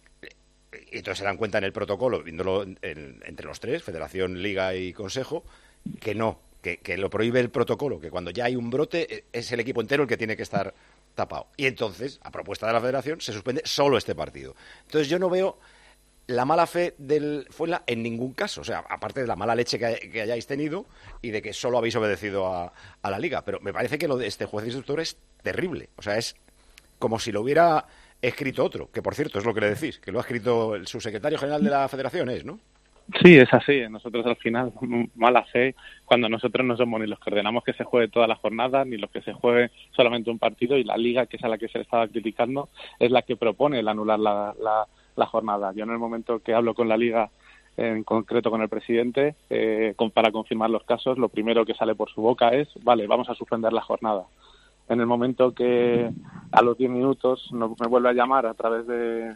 Y entonces se dan cuenta en el protocolo, viéndolo entre los tres, Federación, Liga y Consejo, que no, que lo prohíbe el protocolo, que cuando ya hay un brote es el equipo entero el que tiene que estar tapado. Y entonces, a propuesta de la Federación, se suspende solo este partido. Entonces yo no veo la mala fe del Fuenla en ningún caso, o sea, aparte de la mala leche que hayáis tenido y de que solo habéis obedecido a la Liga. Pero me parece que lo de este juez instructor es terrible, o sea, es como si lo hubiera escrito otro, que por cierto es lo que le decís, que lo ha escrito el subsecretario general de la Federación, ¿no? Sí, es así. Nosotros al final, mala fe, cuando nosotros no somos ni los que ordenamos que se juegue toda la jornada, ni los que se juegue solamente un partido, y la Liga, que es a la que se le estaba criticando, es la que propone el anular la jornada. Yo en el momento que hablo con la Liga, en concreto con el presidente, para confirmar los casos, lo primero que sale por su boca es, vale, vamos a suspender la jornada. En el momento que a los 10 minutos me vuelve a llamar a través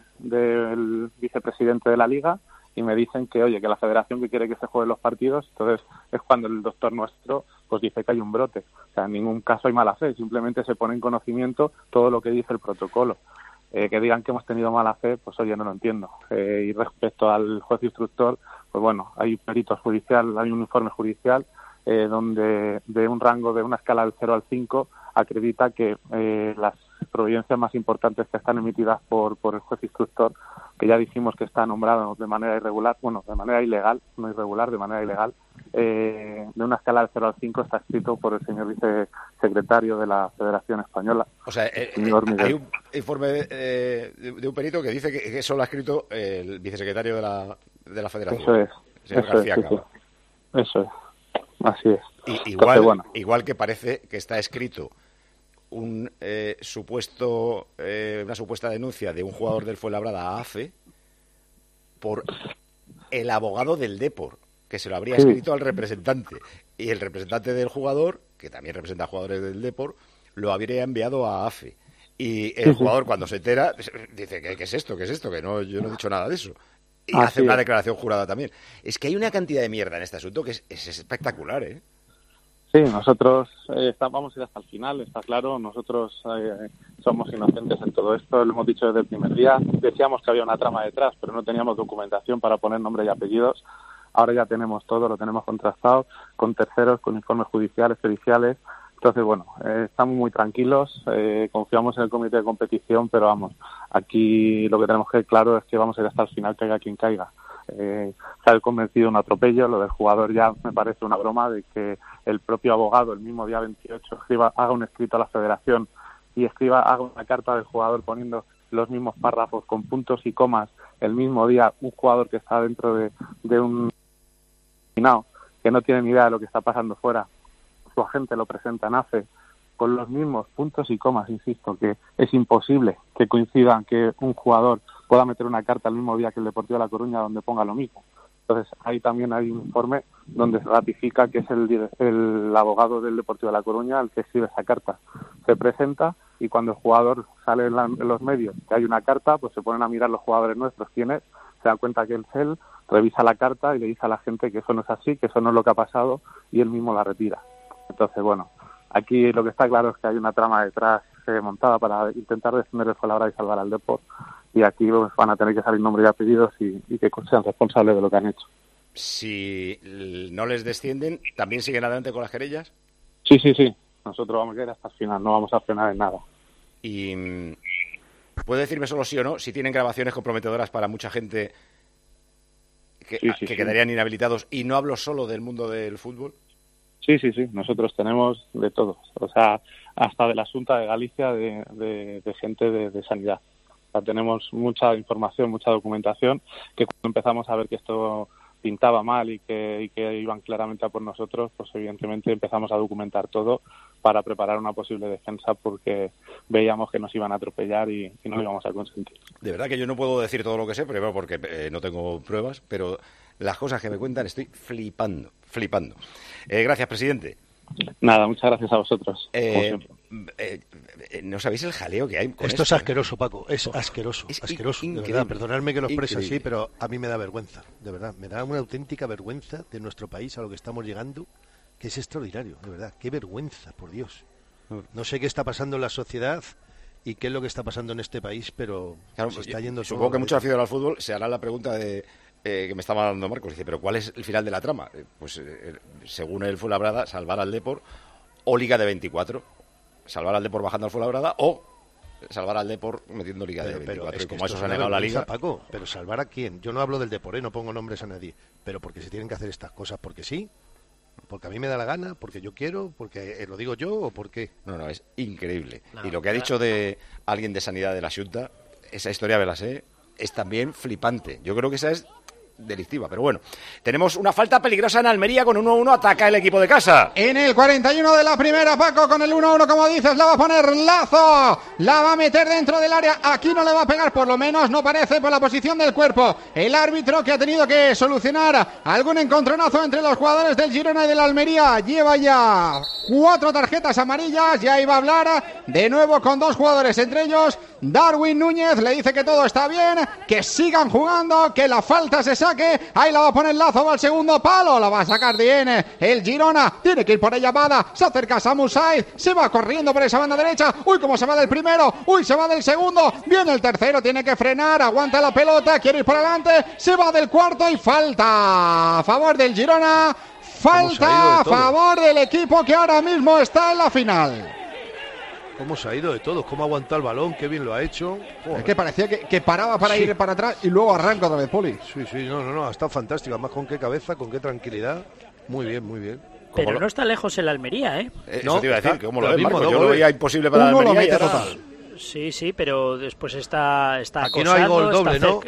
del vicepresidente de la Liga y me dicen que, oye, que la Federación que quiere que se jueguen los partidos, entonces es cuando el doctor nuestro pues dice que hay un brote. O sea, en ningún caso hay mala fe, simplemente se pone en conocimiento todo lo que dice el protocolo. Que digan que hemos tenido mala fe, pues oye, no lo entiendo. Y respecto al juez instructor, pues bueno, hay un perito judicial, hay un informe judicial donde de un rango de una escala del 0 al 5 acredita que las providencias más importantes que están emitidas por el juez instructor, que ya dijimos que está nombrado de manera irregular, bueno, de manera ilegal, no irregular, de manera ilegal, de una escala del 0 al 5 está escrito por el señor vicesecretario de la Federación Española. O sea, hay un informe de un perito que dice que eso lo ha escrito el vicesecretario de la Federación. Eso es. Señor García Cava. Eso es. Así es. Igual, bueno. Igual que parece que está escrito una supuesta denuncia de un jugador del Fuenlabrada a AFE por el abogado del Depor, que se lo habría escrito al representante, y el representante del jugador, que también representa a jugadores del Depor, lo habría enviado a AFE. Y el jugador, cuando se entera, dice, ¿qué es esto? ¿Qué es esto? Que no, yo no he dicho nada de eso. Y hace una declaración jurada también. Es que hay una cantidad de mierda en este asunto que es espectacular, ¿eh? Sí, nosotros vamos a ir hasta el final, está claro. Nosotros somos inocentes en todo esto, lo hemos dicho desde el primer día. Decíamos que había una trama detrás, pero no teníamos documentación para poner nombre y apellidos. Ahora ya tenemos todo, lo tenemos contrastado con terceros, con informes judiciales, periciales. Entonces, bueno, estamos muy tranquilos, confiamos en el comité de competición, pero vamos, aquí lo que tenemos que claro es que vamos a ir hasta el final, caiga quien caiga. Se ha convencido un atropello, lo del jugador ya me parece una broma, de que el propio abogado el mismo día 28 haga un escrito a la Federación y haga una carta del jugador poniendo los mismos párrafos con puntos y comas el mismo día, un jugador que está dentro de un que no tiene ni idea de lo que está pasando fuera. Su agente lo presenta en AFE con los mismos puntos y comas, insisto, que es imposible que coincidan que un jugador pueda meter una carta el mismo día que el Deportivo de La Coruña donde ponga lo mismo. Entonces, ahí también hay un informe donde se ratifica que es el abogado del Deportivo de La Coruña el que escribe esa carta. Se presenta y cuando el jugador sale en los medios que hay una carta, pues se ponen a mirar los jugadores nuestros quién es, se dan cuenta que es él, revisa la carta y le dice a la gente que eso no es así, que eso no es lo que ha pasado, y él mismo la retira. Entonces, bueno, aquí lo que está claro es que hay una trama detrás montada para intentar defender el Fuenlabrada y salvar al Depor. y aquí pues, van a tener que salir nombres y apellidos y que sean responsables de lo que han hecho. Si no les descienden, ¿también siguen adelante con las querellas? Sí. Nosotros vamos a ir hasta el final, no vamos a frenar en nada. Y ¿puede decirme solo sí o no si tienen grabaciones comprometedoras para mucha gente que quedarían inhabilitados? Y no hablo solo del mundo del fútbol. Sí. Nosotros tenemos de todo. O sea, hasta de la Xunta de Galicia de gente de sanidad. O sea, tenemos mucha información, mucha documentación, que cuando empezamos a ver que esto pintaba mal y que iban claramente a por nosotros, pues evidentemente empezamos a documentar todo para preparar una posible defensa, porque veíamos que nos iban a atropellar y no lo íbamos a consentir. De verdad que yo no puedo decir todo lo que sé, primero porque no tengo pruebas, pero las cosas que me cuentan estoy flipando. Gracias, presidente. Nada, muchas gracias a vosotros. ¿No sabéis el jaleo que hay con esto? Es asqueroso, Paco, es asqueroso, de verdad, perdonadme que lo exprese así, pero a mí me da vergüenza, de verdad, me da una auténtica vergüenza de nuestro país, a lo que estamos llegando, que es extraordinario, de verdad, qué vergüenza, por Dios. No sé qué está pasando en la sociedad y qué es lo que está pasando en este país, pero claro, se está yendo todo. Supongo que muchos aficionados al fútbol se harán la pregunta de que me estaba dando Marcos, dice, pero ¿cuál es el final de la trama? Pues según el Fuenlabrada, salvar al Depor o Liga de 24, salvar al Depor bajando al Fuenlabrada o salvar al Depor metiendo Liga de 24, y como eso se ha negado la Liga. Paco, pero ¿salvar a quién? Yo no hablo del Depor, no pongo nombres a nadie, pero porque se tienen que hacer estas cosas, porque sí, porque a mí me da la gana, porque yo quiero, porque lo digo yo o por qué. No, es increíble. Y lo que ha dicho de alguien de Sanidad de la Xunta, esa historia me la sé, es también flipante. Yo creo que esa es delictiva, pero bueno. Tenemos una falta peligrosa en Almería con 1-1, ataca el equipo de casa. En el 41 de la primera, Paco, con el 1-1, como dices, la va a poner Lazo, la va a meter dentro del área, aquí no le va a pegar, por lo menos no parece, por la posición del cuerpo. El árbitro, que ha tenido que solucionar algún encontronazo entre los jugadores del Girona y del Almería, lleva ya 4 tarjetas amarillas, ya iba a hablar de nuevo con 2 jugadores, entre ellos Darwin Núñez, le dice que todo está bien, que sigan jugando, que la falta se saque, ahí la va a poner Lazo, va al segundo palo, la va a sacar bien el Girona, tiene que ir por ella Bada, se acerca Samu Saiz, se va corriendo por esa banda derecha, uy, cómo se va del primero, uy, se va del segundo, viene el tercero, tiene que frenar, aguanta la pelota, quiere ir por adelante, se va del cuarto y falta a favor del Girona, falta a favor del equipo que ahora mismo está en la final. Cómo se ha ido de todos, cómo ha aguantado el balón, qué bien lo ha hecho. Es que parecía que paraba para ir para atrás y luego arranca otra vez, Poli. Sí, no, ha estado fantástico, además con qué cabeza, con qué tranquilidad. Muy bien. Pero no está lejos el Almería, ¿eh? Eso te iba a decir, que como lo ves, Marcos, yo lo veía imposible para el Almería. Lo mete total. Sí, pero después está aquí no hay gol doble, ¿no?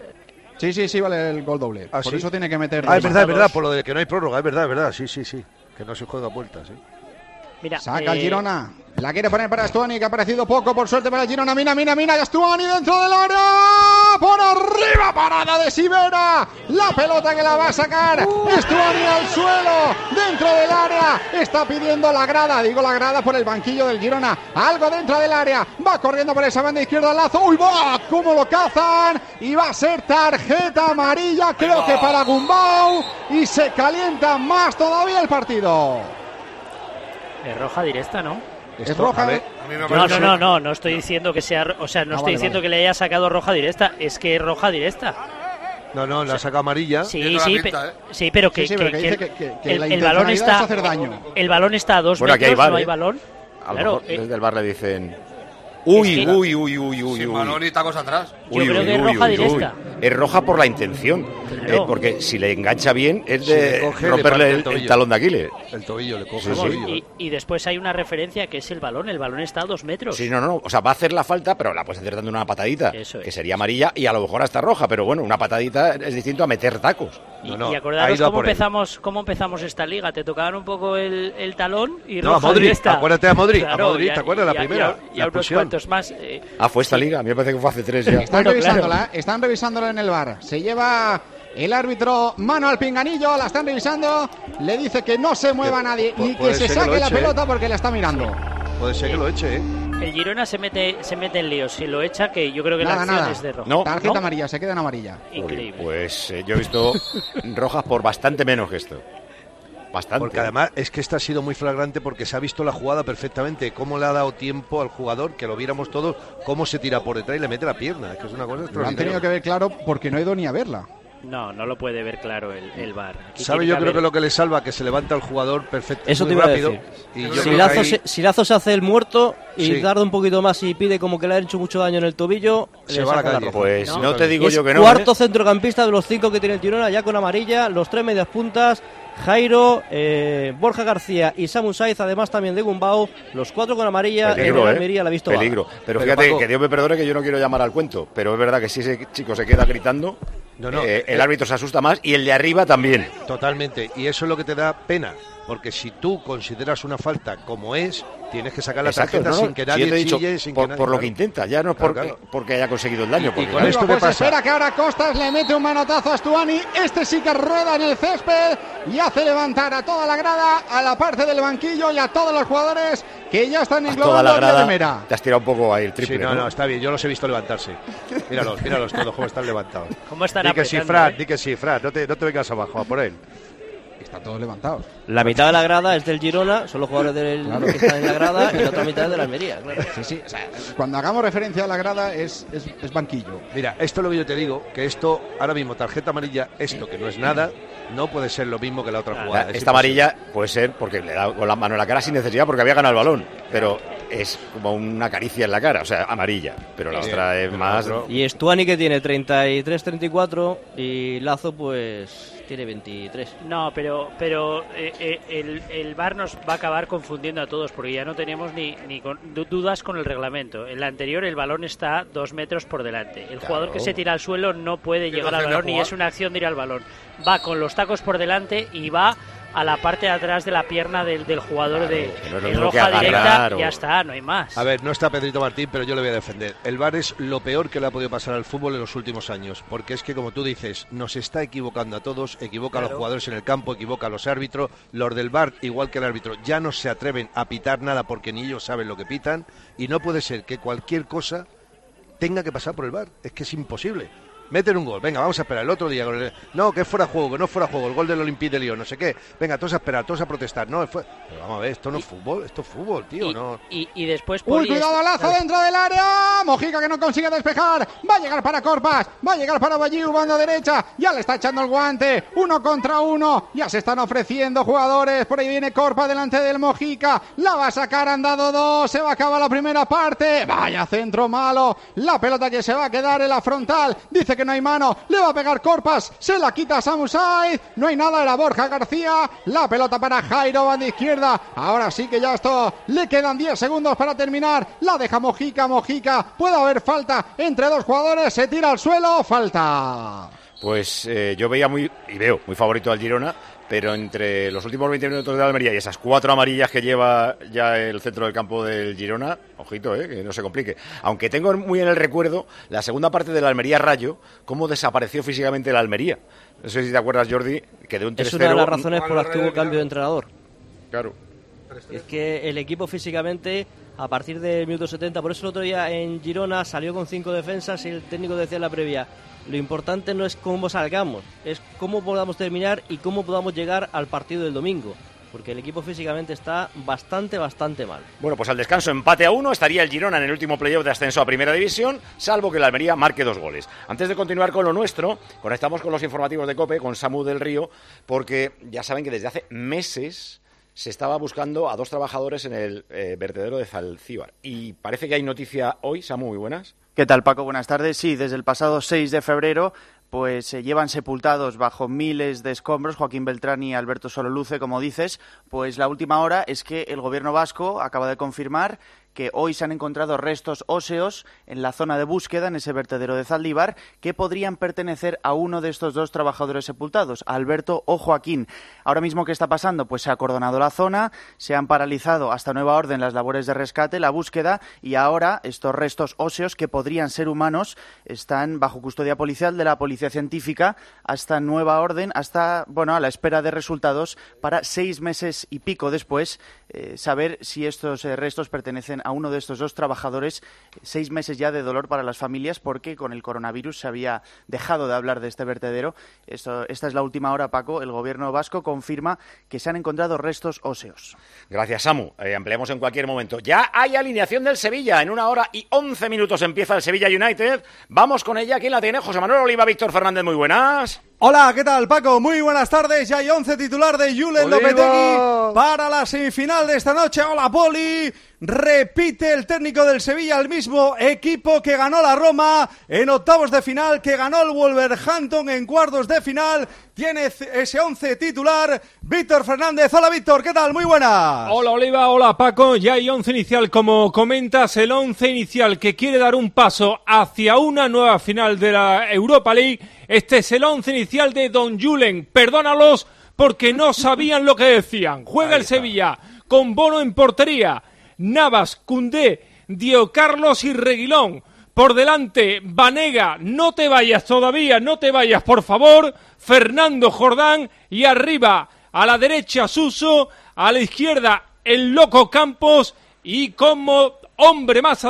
Sí, vale el gol doble. Por eso tiene que meter. Es verdad, por lo de que no hay prórroga, es verdad. Sí. Que no se juega a puertas, ¿sí? Mira, saca el Girona, la quiere poner para Stuani, que ha aparecido poco, por suerte para el Girona, mina, Stuani dentro del área, por arriba, parada de Sivera, la pelota que la va a sacar, Stuani al suelo, dentro del área, está pidiendo la grada por el banquillo del Girona, algo dentro del área, va corriendo por esa banda izquierda Lazo, uy, va, cómo lo cazan, y va a ser tarjeta amarilla, creo que para Gumbau, y se calienta más todavía el partido. Es roja directa, ¿no? Es roja. No estoy diciendo que sea, no estoy diciendo que le haya sacado roja directa, es que es roja directa. No, la saca amarilla. Sí, pero que el balón está hacer daño. El balón está a 2 metros, no hay balón. Claro, desde el bar le dicen Uy. Sin balón y tacos atrás. Yo creo que es roja directa. Es roja por la intención. Claro. Porque si le engancha bien es de romperle el talón de Aquiles. El tobillo le coge el tobillo. Y después hay una referencia que es el balón. El balón está a 2 metros. Sí, no. O sea, va a hacer la falta, pero la puedes hacer dando una patadita. Que sería amarilla y a lo mejor hasta roja. Pero bueno, una patadita es distinto a meter tacos. Y acordaros cómo empezamos esta liga. Te tocaban un poco el talón y roja Modric, directa. Acuérdate a Modric. Claro, a Modric, ¿te acuerdas la primera? Y a unos cuantos más. Fue esta liga. A mí me parece que fue hace 3 ya. Están revisándola en el bar. Se lleva el árbitro mano al pinganillo, la están revisando. Le dice que no se mueva nadie ni que se saque la pelota porque la está mirando. Puede ser que lo eche, El Girona se mete en líos. Si lo echa, que yo creo que la acción es de roja. No. Tarjeta amarilla, se queda en amarilla. Increíble. Pues yo he visto rojas por bastante menos que esto. Bastante. Porque además es que esta ha sido muy flagrante porque se ha visto la jugada perfectamente, cómo le ha dado tiempo al jugador, que lo viéramos todos, cómo se tira por detrás y le mete la pierna. Es que es una cosa extraordinaria. Lo han tenido que ver claro porque no he ido ni a verla. No lo puede ver claro el VAR. ¿Sabe? Yo creo que lo que le salva que se levanta el jugador perfecto. Eso muy te iba rápido. a decir. Y yo si Lazo se hace el muerto y Sí. tarda un poquito más y pide como que le ha hecho mucho daño en el tobillo, Se le va a la saca calle. roja. Pues no te digo Es yo que no. cuarto centrocampista de los 5 que tiene el Girona, ya con amarilla, los 3 medias puntas, Jairo, Borja García y Samu Saiz, además también de Gumbau, los 4 con amarilla. Peligro, en el Almería la ha visto peligro. vaga. Pero fíjate, Paco, que Dios me perdone que yo no quiero llamar al cuento, pero es verdad que si ese chico se queda gritando, el árbitro se asusta más y el de arriba también. Totalmente, y eso es lo que te da pena, porque si tú consideras una falta como es, tienes que sacar la Exacto, tarjeta no, sin que si nadie yo te he dicho, chille, sin por, que nadie, por lo claro. que intenta, ya no es porque haya conseguido el daño. Porque, con esto Pues ¿qué pasa? espera que ahora Costas le mete un manotazo a Stuani. Este sí que rueda en el césped y hace levantar a toda la grada, a la parte del banquillo y a todos los jugadores que ya están toda englobando la a grada, de Mera. te has tirado un poco ahí el triple. Sí, no, está bien, yo los he visto levantarse. Míralos todos cómo están levantados. ¿Cómo están Di que sí, apretando, Fran, di que sí, Fran, no te vengas abajo, a por él. Están todos levantados. La mitad de la grada es del Girona, son los jugadores que están en la grada, y la otra mitad es de la Almería. Claro. Sí, o sea, cuando hagamos referencia a la grada es banquillo. Mira, esto es lo que yo te digo, que esto, ahora mismo, tarjeta amarilla, esto que no es nada, no puede ser lo mismo que la otra jugada. Es Esta imposible. amarilla puede ser porque le da con la mano en la cara sin necesidad porque había ganado el balón, pero es como una caricia en la cara, o sea, amarilla, pero la otra es más... Y Stuani que tiene 33-34 y Lazo pues tiene 23. No, pero el VAR nos va a acabar confundiendo a todos porque ya no tenemos ni dudas con el reglamento. En la anterior el balón está 2 metros por delante. El jugador que se tira al suelo no puede llegar al balón ni es una acción de ir al balón. Va con los tacos por delante y va a la parte de atrás de la pierna del jugador de roja directa. Ya está, no hay más. A ver, no está Pedrito Martín, pero yo le voy a defender. El VAR es lo peor que le ha podido pasar al fútbol en los últimos años, porque es que, como tú dices, nos está equivocando a todos, equivoca a los jugadores en el campo, equivoca a los árbitros, los del VAR, igual que el árbitro, ya no se atreven a pitar nada porque ni ellos saben lo que pitan, y no puede ser que cualquier cosa tenga que pasar por el VAR, es que es imposible. Meten un gol, venga, vamos a esperar el otro día. No, que es fuera de juego, que no es fuera de juego, el gol del Olympique de Lyon, no sé qué. Venga, todos a esperar, todos a protestar. No, pero vamos a ver, esto no es fútbol, esto es fútbol, tío. No. Y después... ¡Uy, cuidado, Lazo dentro del área! Mojica que no consigue despejar. Va a llegar para Corpas, va a llegar para Balliu, banda derecha. Ya le está echando el guante. 1 contra 1. Ya se están ofreciendo jugadores. Por ahí viene Corpas delante del Mojica. La va a sacar, han dado 2. Se va a acabar la primera parte. Vaya centro malo. La pelota que se va a quedar en la frontal. Dice que no hay mano. Le va a pegar Corpas. Se la quita Samu Saiz. No hay nada, era Borja García. La pelota para Jairo, banda izquierda. Ahora sí que ya esto. Le quedan 10 segundos para terminar. La deja Mojica. Puede haber falta entre dos jugadores. Se tira al suelo. Falta. Pues yo veo muy favorito al Girona, pero entre los últimos 20 minutos de la Almería y esas 4 amarillas que lleva ya el centro del campo del Girona, ojito, que no se complique. Aunque tengo muy en el recuerdo la segunda parte de la Almería Rayo, cómo desapareció físicamente la Almería. No sé si te acuerdas, Jordi, que de un 3-0... Es una de las razones por las que hubo cambio de entrenador. Claro. Es que el equipo físicamente, a partir del minuto 70, por eso el otro día en Girona salió con 5 defensas y el técnico decía en la previa, lo importante no es cómo salgamos, es cómo podamos terminar y cómo podamos llegar al partido del domingo. Porque el equipo físicamente está bastante mal. Bueno, pues al descanso, empate a 1, estaría el Girona en el último playoff de ascenso a Primera División, salvo que la Almería marque 2 goles. Antes de continuar con lo nuestro, conectamos con los informativos de COPE, con Samu del Río, porque ya saben que desde hace meses se estaba buscando a 2 trabajadores en el vertedero de Zaldívar. Y parece que hay noticia hoy. Samu, muy buenas. ¿Qué tal, Paco? Buenas tardes. Sí, desde el pasado 6 de febrero pues se llevan sepultados bajo miles de escombros, Joaquín Beltrán y Alberto Sololuce, como dices. Pues la última hora es que el gobierno vasco acaba de confirmar que hoy se han encontrado restos óseos en la zona de búsqueda, en ese vertedero de Zaldívar, que podrían pertenecer a uno de estos 2 trabajadores sepultados, a Alberto o Joaquín. Ahora mismo, ¿qué está pasando? Pues se ha acordonado la zona, se han paralizado hasta nueva orden las labores de rescate, la búsqueda, y ahora estos restos óseos, que podrían ser humanos, están bajo custodia policial de la Policía Científica hasta nueva orden, hasta, a la espera de resultados para 6 meses y pico después, saber si estos restos pertenecen a uno de estos dos trabajadores. 6 meses ya de dolor para las familias porque con el coronavirus se había dejado de hablar de este vertedero. Esta es la última hora, Paco. El gobierno vasco confirma que se han encontrado restos óseos. Gracias, Samu. Ampliamos en cualquier momento. Ya hay alineación del Sevilla. En 1 hora y 11 minutos empieza el Sevilla United. Vamos con ella. ¿Quién la tiene? José Manuel Oliva, Víctor Fernández. Muy buenas. Hola, ¿qué tal, Paco? Muy buenas tardes. Ya hay 11 titular de Julen Lopetegui para la semifinal de esta noche. Hola, Poli. Repite el técnico del Sevilla, el mismo equipo que ganó la Roma en octavos de final, que ganó el Wolverhampton en cuartos de final. Tiene ese 11 titular, Víctor Fernández. Hola, Víctor, ¿qué tal? Muy buenas. Hola, Oliva, hola, Paco. Ya hay 11 inicial, como comentas, el 11 inicial que quiere dar un paso hacia una nueva final de la Europa League. Este es el 11 inicial de Don Julen. Perdónalos porque no sabían lo que decían. Juega el Sevilla con Bono en portería, Navas, Koundé, Diego Carlos y Reguilón. Por delante, Banega, no te vayas todavía, no te vayas, por favor. Fernando Jordán y arriba, a la derecha, Suso, a la izquierda, el Loco Campos y como hombre más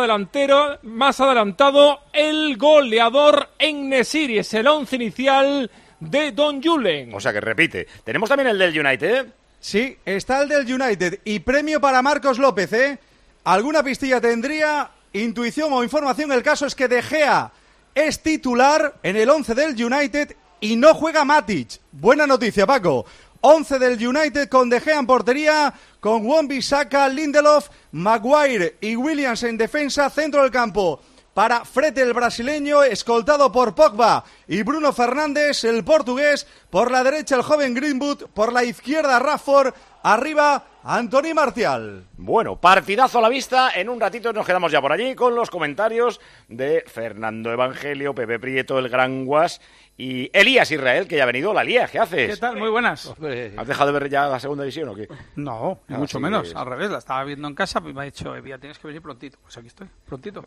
adelantado, el goleador En-Nesyri. Es el 11 inicial de Don Julen. O sea que repite. ¿Tenemos también el del United? Sí, está el del United y premio para Marcos López, ¿eh? ¿Alguna pistilla tendría? Intuición o información, el caso es que De Gea es titular en el 11 del United y no juega Matic. Buena noticia, Paco. 11 del United con De Gea en portería, con Wan-Bissaka, Lindelof, Maguire y Williams en defensa, centro del campo para Fred el brasileño, escoltado por Pogba y Bruno Fernández, el portugués, por la derecha el joven Greenwood, por la izquierda Rashford, arriba Anthony Martial. Bueno, partidazo a la vista. En un ratito nos quedamos ya por allí con los comentarios de Fernando Evangelio, Pepe Prieto, el Gran Guas y Elías Israel, que ya ha venido. Hola, Elías, ¿qué haces? ¿Qué tal? Muy buenas. ¿Has dejado de ver ya la segunda división o qué? No, ni mucho menos. Al revés, la estaba viendo en casa y me ha dicho, Evia, tienes que venir prontito. Pues aquí estoy, prontito.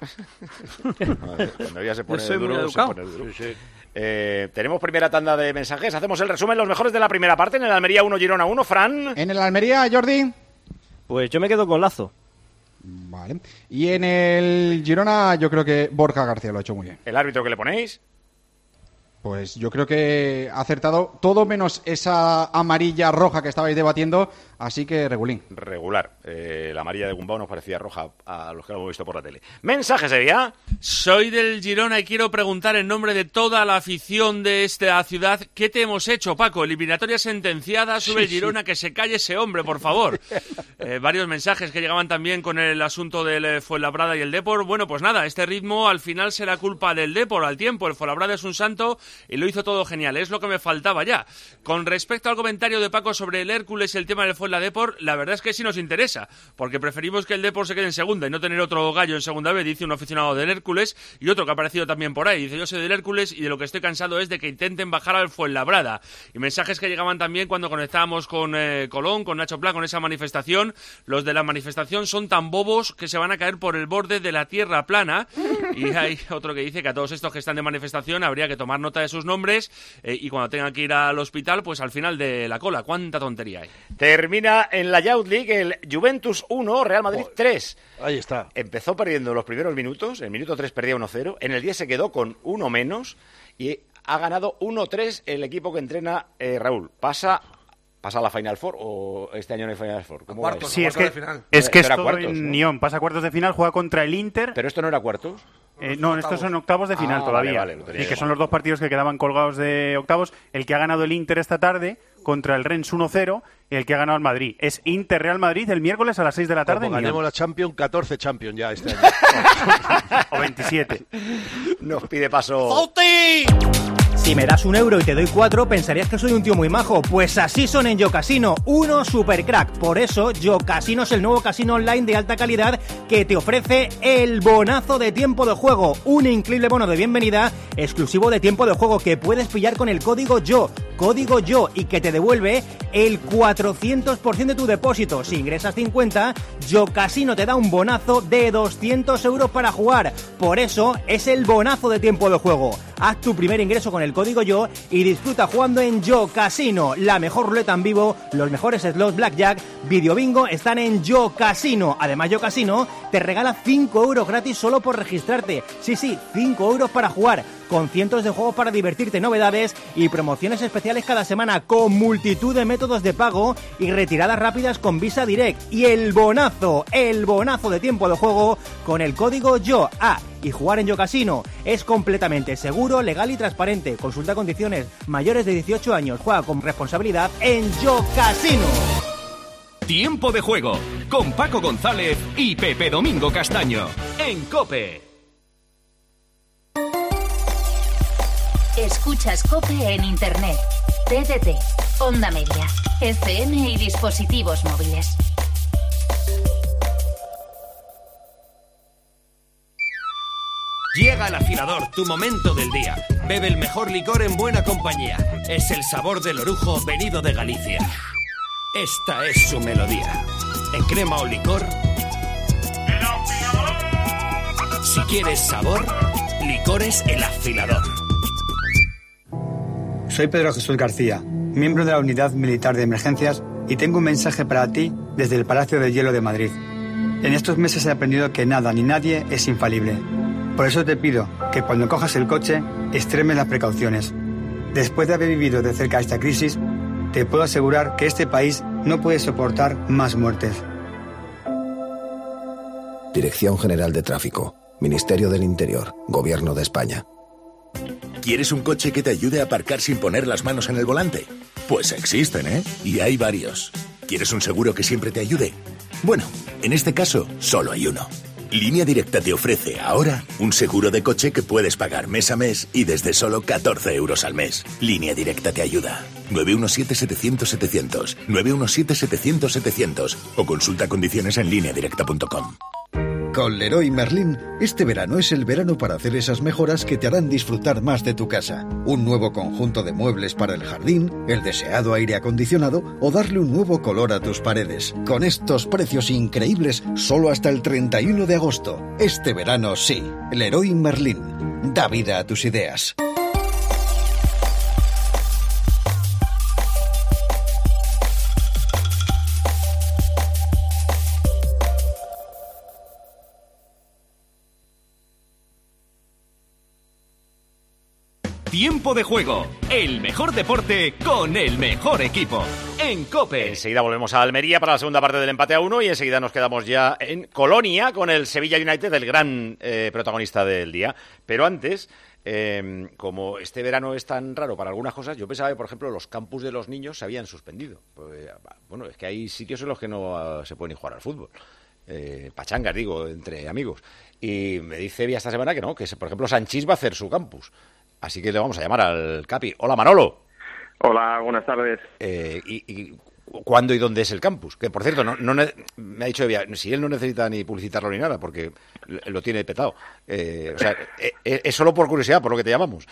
Cuando Evia se pone duro, se pone duro. Sí. Tenemos primera tanda de mensajes. Hacemos el resumen, los mejores de la primera parte. En el Almería 1, Girona 1, Fran. En el Almería, Jordi. Pues yo me quedo con Lazo. Vale. Y en el Girona yo creo que Borja García lo ha hecho muy bien. ¿El árbitro que le ponéis? Pues yo creo que ha acertado todo menos esa amarilla roja que estabais debatiendo, así que regulín. Regular. La amarilla de Gumbau nos parecía roja a los que lo hemos visto por la tele. Mensajes, Evia. Soy del Girona y quiero preguntar en nombre de toda la afición de esta ciudad, ¿qué te hemos hecho, Paco? Eliminatoria sentenciada, sube el Girona, que se calle ese hombre, por favor. Varios mensajes que llegaban también con el asunto del Fuenlabrada y el Depor. Bueno, pues nada, este ritmo al final será culpa del Depor al tiempo. El Fuenlabrada es un santo y lo hizo todo genial, es lo que me faltaba ya. Con respecto al comentario de Paco sobre el Hércules y el tema del Fuenladepor, la verdad es que sí nos interesa, porque preferimos que el Depor se quede en segunda y no tener otro gallo en segunda vez, dice un aficionado del Hércules, y otro que ha aparecido también por ahí, dice: yo soy del Hércules y de lo que estoy cansado es de que intenten bajar al Fuenlabrada. Y mensajes que llegaban también cuando conectábamos con Colón, con Nacho Pla, con esa manifestación. Los de la manifestación son tan bobos que se van a caer por el borde de la tierra plana. Y hay otro que dice que a todos estos que están de manifestación habría que tomar nota de sus nombres y cuando tengan que ir al hospital, pues al final de la cola. ¿Cuánta tontería hay? Termina en la Youth League el Juventus 1, Real Madrid 3. Ahí está. Empezó perdiendo los primeros minutos, en el minuto 3 perdía 1-0, en el 10 se quedó con uno menos y ha ganado 1-3 el equipo que entrena Raúl. ¿Pasa a la Final Four o este año no hay Final Four? ¿Cómo va? Sí, es que esto en Nyon pasa a cuartos de final, juega contra el Inter. ¿Pero esto no era cuartos? No, estos son octavos de final todavía. Vale, y que son los dos partidos que quedaban colgados de octavos. El que ha ganado el Inter esta tarde contra el Rennes 1-0 y el que ha ganado el Madrid. Es Inter-Real Madrid el miércoles a las 6 de la tarde. Como ganemos la Champions, 14 Champions ya este año. O 27. Nos pide paso. ¡Fauti! Si me das €1 y te doy 4, pensarías que soy un tío muy majo. Pues así son en YoCasino, uno super crack. Por eso, YoCasino es el nuevo casino online de alta calidad que te ofrece el bonazo de tiempo de juego. Un increíble bono de bienvenida exclusivo de tiempo de juego que puedes pillar con el código YO, y que te devuelve el 400% de tu depósito. Si ingresas 50, YoCasino te da un bonazo de €200 para jugar. Por eso, es el bonazo de tiempo de juego. Haz tu primer ingreso con el código YO y disfruta jugando en Yo Casino, la mejor ruleta en vivo, los mejores slots blackjack, video bingo están en Yo Casino. Además, Yo Casino te regala 5 euros gratis solo por registrarte. Sí, 5 euros para jugar, con cientos de juegos para divertirte, novedades y promociones especiales cada semana, con multitud de métodos de pago y retiradas rápidas con Visa Direct. Y el bonazo de tiempo de juego con el código YO. Y jugar en Yo Casino es completamente seguro, legal y transparente. Consulta condiciones. Mayores de 18 años. Juega con responsabilidad en Yo Casino. Tiempo de juego con Paco González y Pepe Domingo Castaño en COPE. Escuchas COPE en Internet, TDT, Onda Media, FM y dispositivos móviles. Llega al afilador, tu momento del día. Bebe el mejor licor en buena compañía. Es el sabor del orujo venido de Galicia. Esta es su melodía. En crema o licor. Si quieres sabor, Licores El Afilador. Soy Pedro Jesús García, miembro de la Unidad Militar de Emergencias, y tengo un mensaje para ti desde el Palacio de Hielo de Madrid. En estos meses he aprendido que nada ni nadie es infalible. Por eso te pido que cuando cojas el coche, extremes las precauciones. Después de haber vivido de cerca esta crisis, te puedo asegurar que este país no puede soportar más muertes. Dirección General de Tráfico, Ministerio del Interior, Gobierno de España. ¿Quieres un coche que te ayude a aparcar sin poner las manos en el volante? Pues existen, ¿eh? Y hay varios. ¿Quieres un seguro que siempre te ayude? Bueno, en este caso, solo hay uno. Línea Directa te ofrece ahora un seguro de coche que puedes pagar mes a mes y desde solo 14 euros al mes. Línea Directa te ayuda. 917-700-700, 917-700-700 o consulta condiciones en lineadirecta.com. Con Leroy Merlin, este verano es el verano para hacer esas mejoras que te harán disfrutar más de tu casa. Un nuevo conjunto de muebles para el jardín, el deseado aire acondicionado o darle un nuevo color a tus paredes. Con estos precios increíbles, solo hasta el 31 de agosto. Este verano sí. Leroy Merlin. Da vida a tus ideas. Tiempo de juego, el mejor deporte con el mejor equipo. En COPE. Enseguida volvemos a Almería para la segunda parte del empate a 1 y enseguida nos quedamos ya en Colonia con el Sevilla United, el gran protagonista del día. Pero antes, como este verano es tan raro para algunas cosas, yo pensaba que, por ejemplo, los campus de los niños se habían suspendido. Pues, bueno, es que hay sitios en los que no se puede ni jugar al fútbol. Pachangas, digo, entre amigos. Y me dice Vía esta semana que no, que por ejemplo Sanchís va a hacer su campus. Así que le vamos a llamar al Capi. Hola, Manolo. Hola, buenas tardes. ¿Y cuándo y dónde es el campus? Que, por cierto, me ha dicho Evia, si él no necesita ni publicitarlo ni nada, porque lo tiene petado. O sea, es solo por curiosidad, por lo que te llamamos.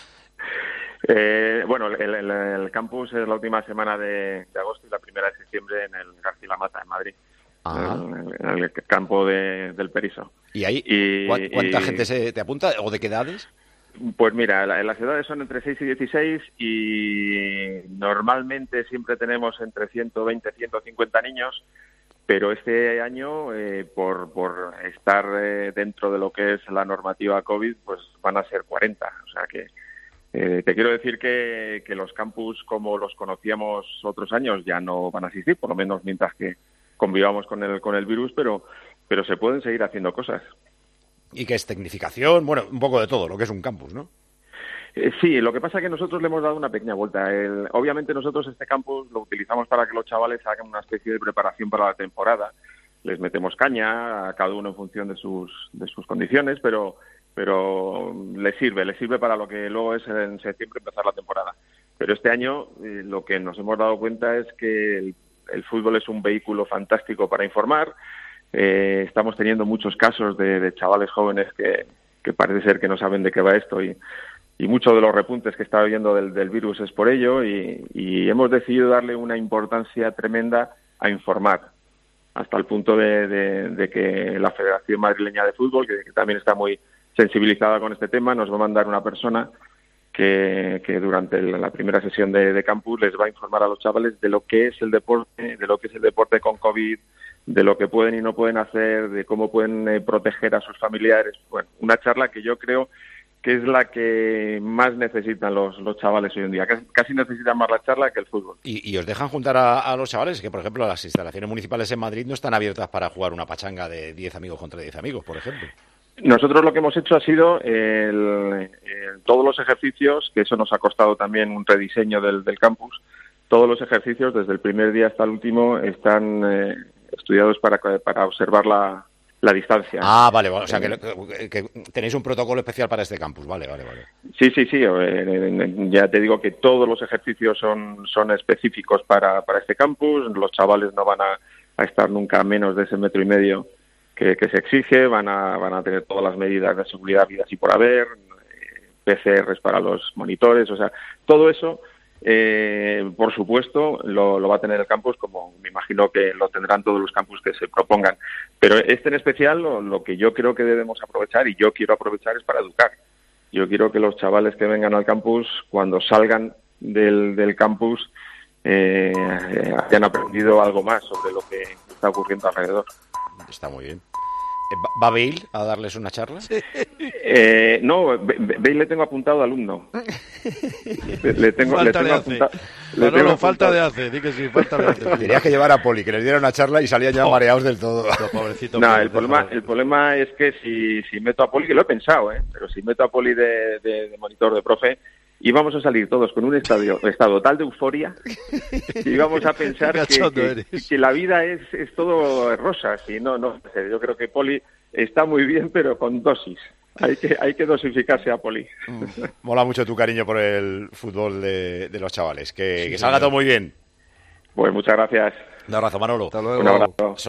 Bueno, el campus es la última semana de agosto y la primera de septiembre en el García Mata, en Madrid. En el campo del Periso. ¿Y ahí cuánta gente te apunta o de qué edades? Pues mira, las edades son entre 6 y 16 y normalmente siempre tenemos entre 120 y 150 niños, pero este año, por estar dentro de lo que es la normativa COVID, pues van a ser 40. O sea que te quiero decir que los campus como los conocíamos otros años ya no van a existir, por lo menos mientras que convivamos con el virus, pero se pueden seguir haciendo cosas. ¿Y qué es tecnificación? Bueno, un poco de todo, lo que es un campus, ¿no? Sí, lo que pasa es que nosotros le hemos dado una pequeña vuelta. Obviamente nosotros este campus lo utilizamos para que los chavales hagan una especie de preparación para la temporada. Les metemos caña a cada uno en función de sus condiciones, pero les sirve para lo que luego es en septiembre empezar la temporada. Pero este año lo que nos hemos dado cuenta es que el fútbol es un vehículo fantástico para informar. Estamos teniendo muchos casos de chavales jóvenes que parece ser que no saben de qué va esto y muchos de los repuntes que está habiendo del virus es por ello y hemos decidido darle una importancia tremenda a informar hasta el punto de que la Federación Madrileña de Fútbol, que también está muy sensibilizada con este tema, nos va a mandar una persona que durante la primera sesión de campus les va a informar a los chavales de lo que es el deporte con COVID, de lo que pueden y no pueden hacer, de cómo pueden proteger a sus familiares. Bueno, una charla que yo creo que es la que más necesitan los chavales hoy en día. Casi necesitan más la charla que el fútbol. ¿Y os dejan juntar a los chavales? Que, por ejemplo, las instalaciones municipales en Madrid no están abiertas para jugar una pachanga de 10 amigos contra 10 amigos, por ejemplo. Nosotros lo que hemos hecho ha sido todos los ejercicios, que eso nos ha costado también un rediseño del campus. Todos los ejercicios, desde el primer día hasta el último, están estudiados para observar la distancia. Ah, vale, o sea que tenéis un protocolo especial para este campus, vale. Sí, ya te digo que todos los ejercicios son específicos para este campus. Los chavales no van a estar nunca a menos de ese 1,5 metros que se exige, van a tener todas las medidas de seguridad habidas y por haber, PCRs para los monitores, o sea, todo eso, por supuesto, lo va a tener el campus, como me imagino que lo tendrán todos los campus que se propongan. Pero en especial lo que yo creo que debemos aprovechar, y yo quiero aprovechar, es para educar. Yo quiero que los chavales que vengan al campus, cuando salgan del campus, hayan aprendido algo más sobre lo que está ocurriendo alrededor. Está muy bien. ¿Va Bale a darles una charla? No, Bale le tengo apuntado alumno. Falta de hace, di que sí, falta de hace. Tenías que llevar a Poli, que les diera una charla y salían ya mareados del todo. No, el problema es que si meto a Poli, que lo he pensado, pero si meto a Poli de monitor de profe, íbamos a salir todos con un estado tal de euforia y íbamos a pensar que la vida es todo rosas. Y no, yo creo que Poli está muy bien, pero con dosis. Hay que dosificarse a Poli. Mola mucho tu cariño por el fútbol de los chavales. Que salga todo muy bien. Pues muchas gracias. Un abrazo, Manolo. Hasta luego. Un abrazo.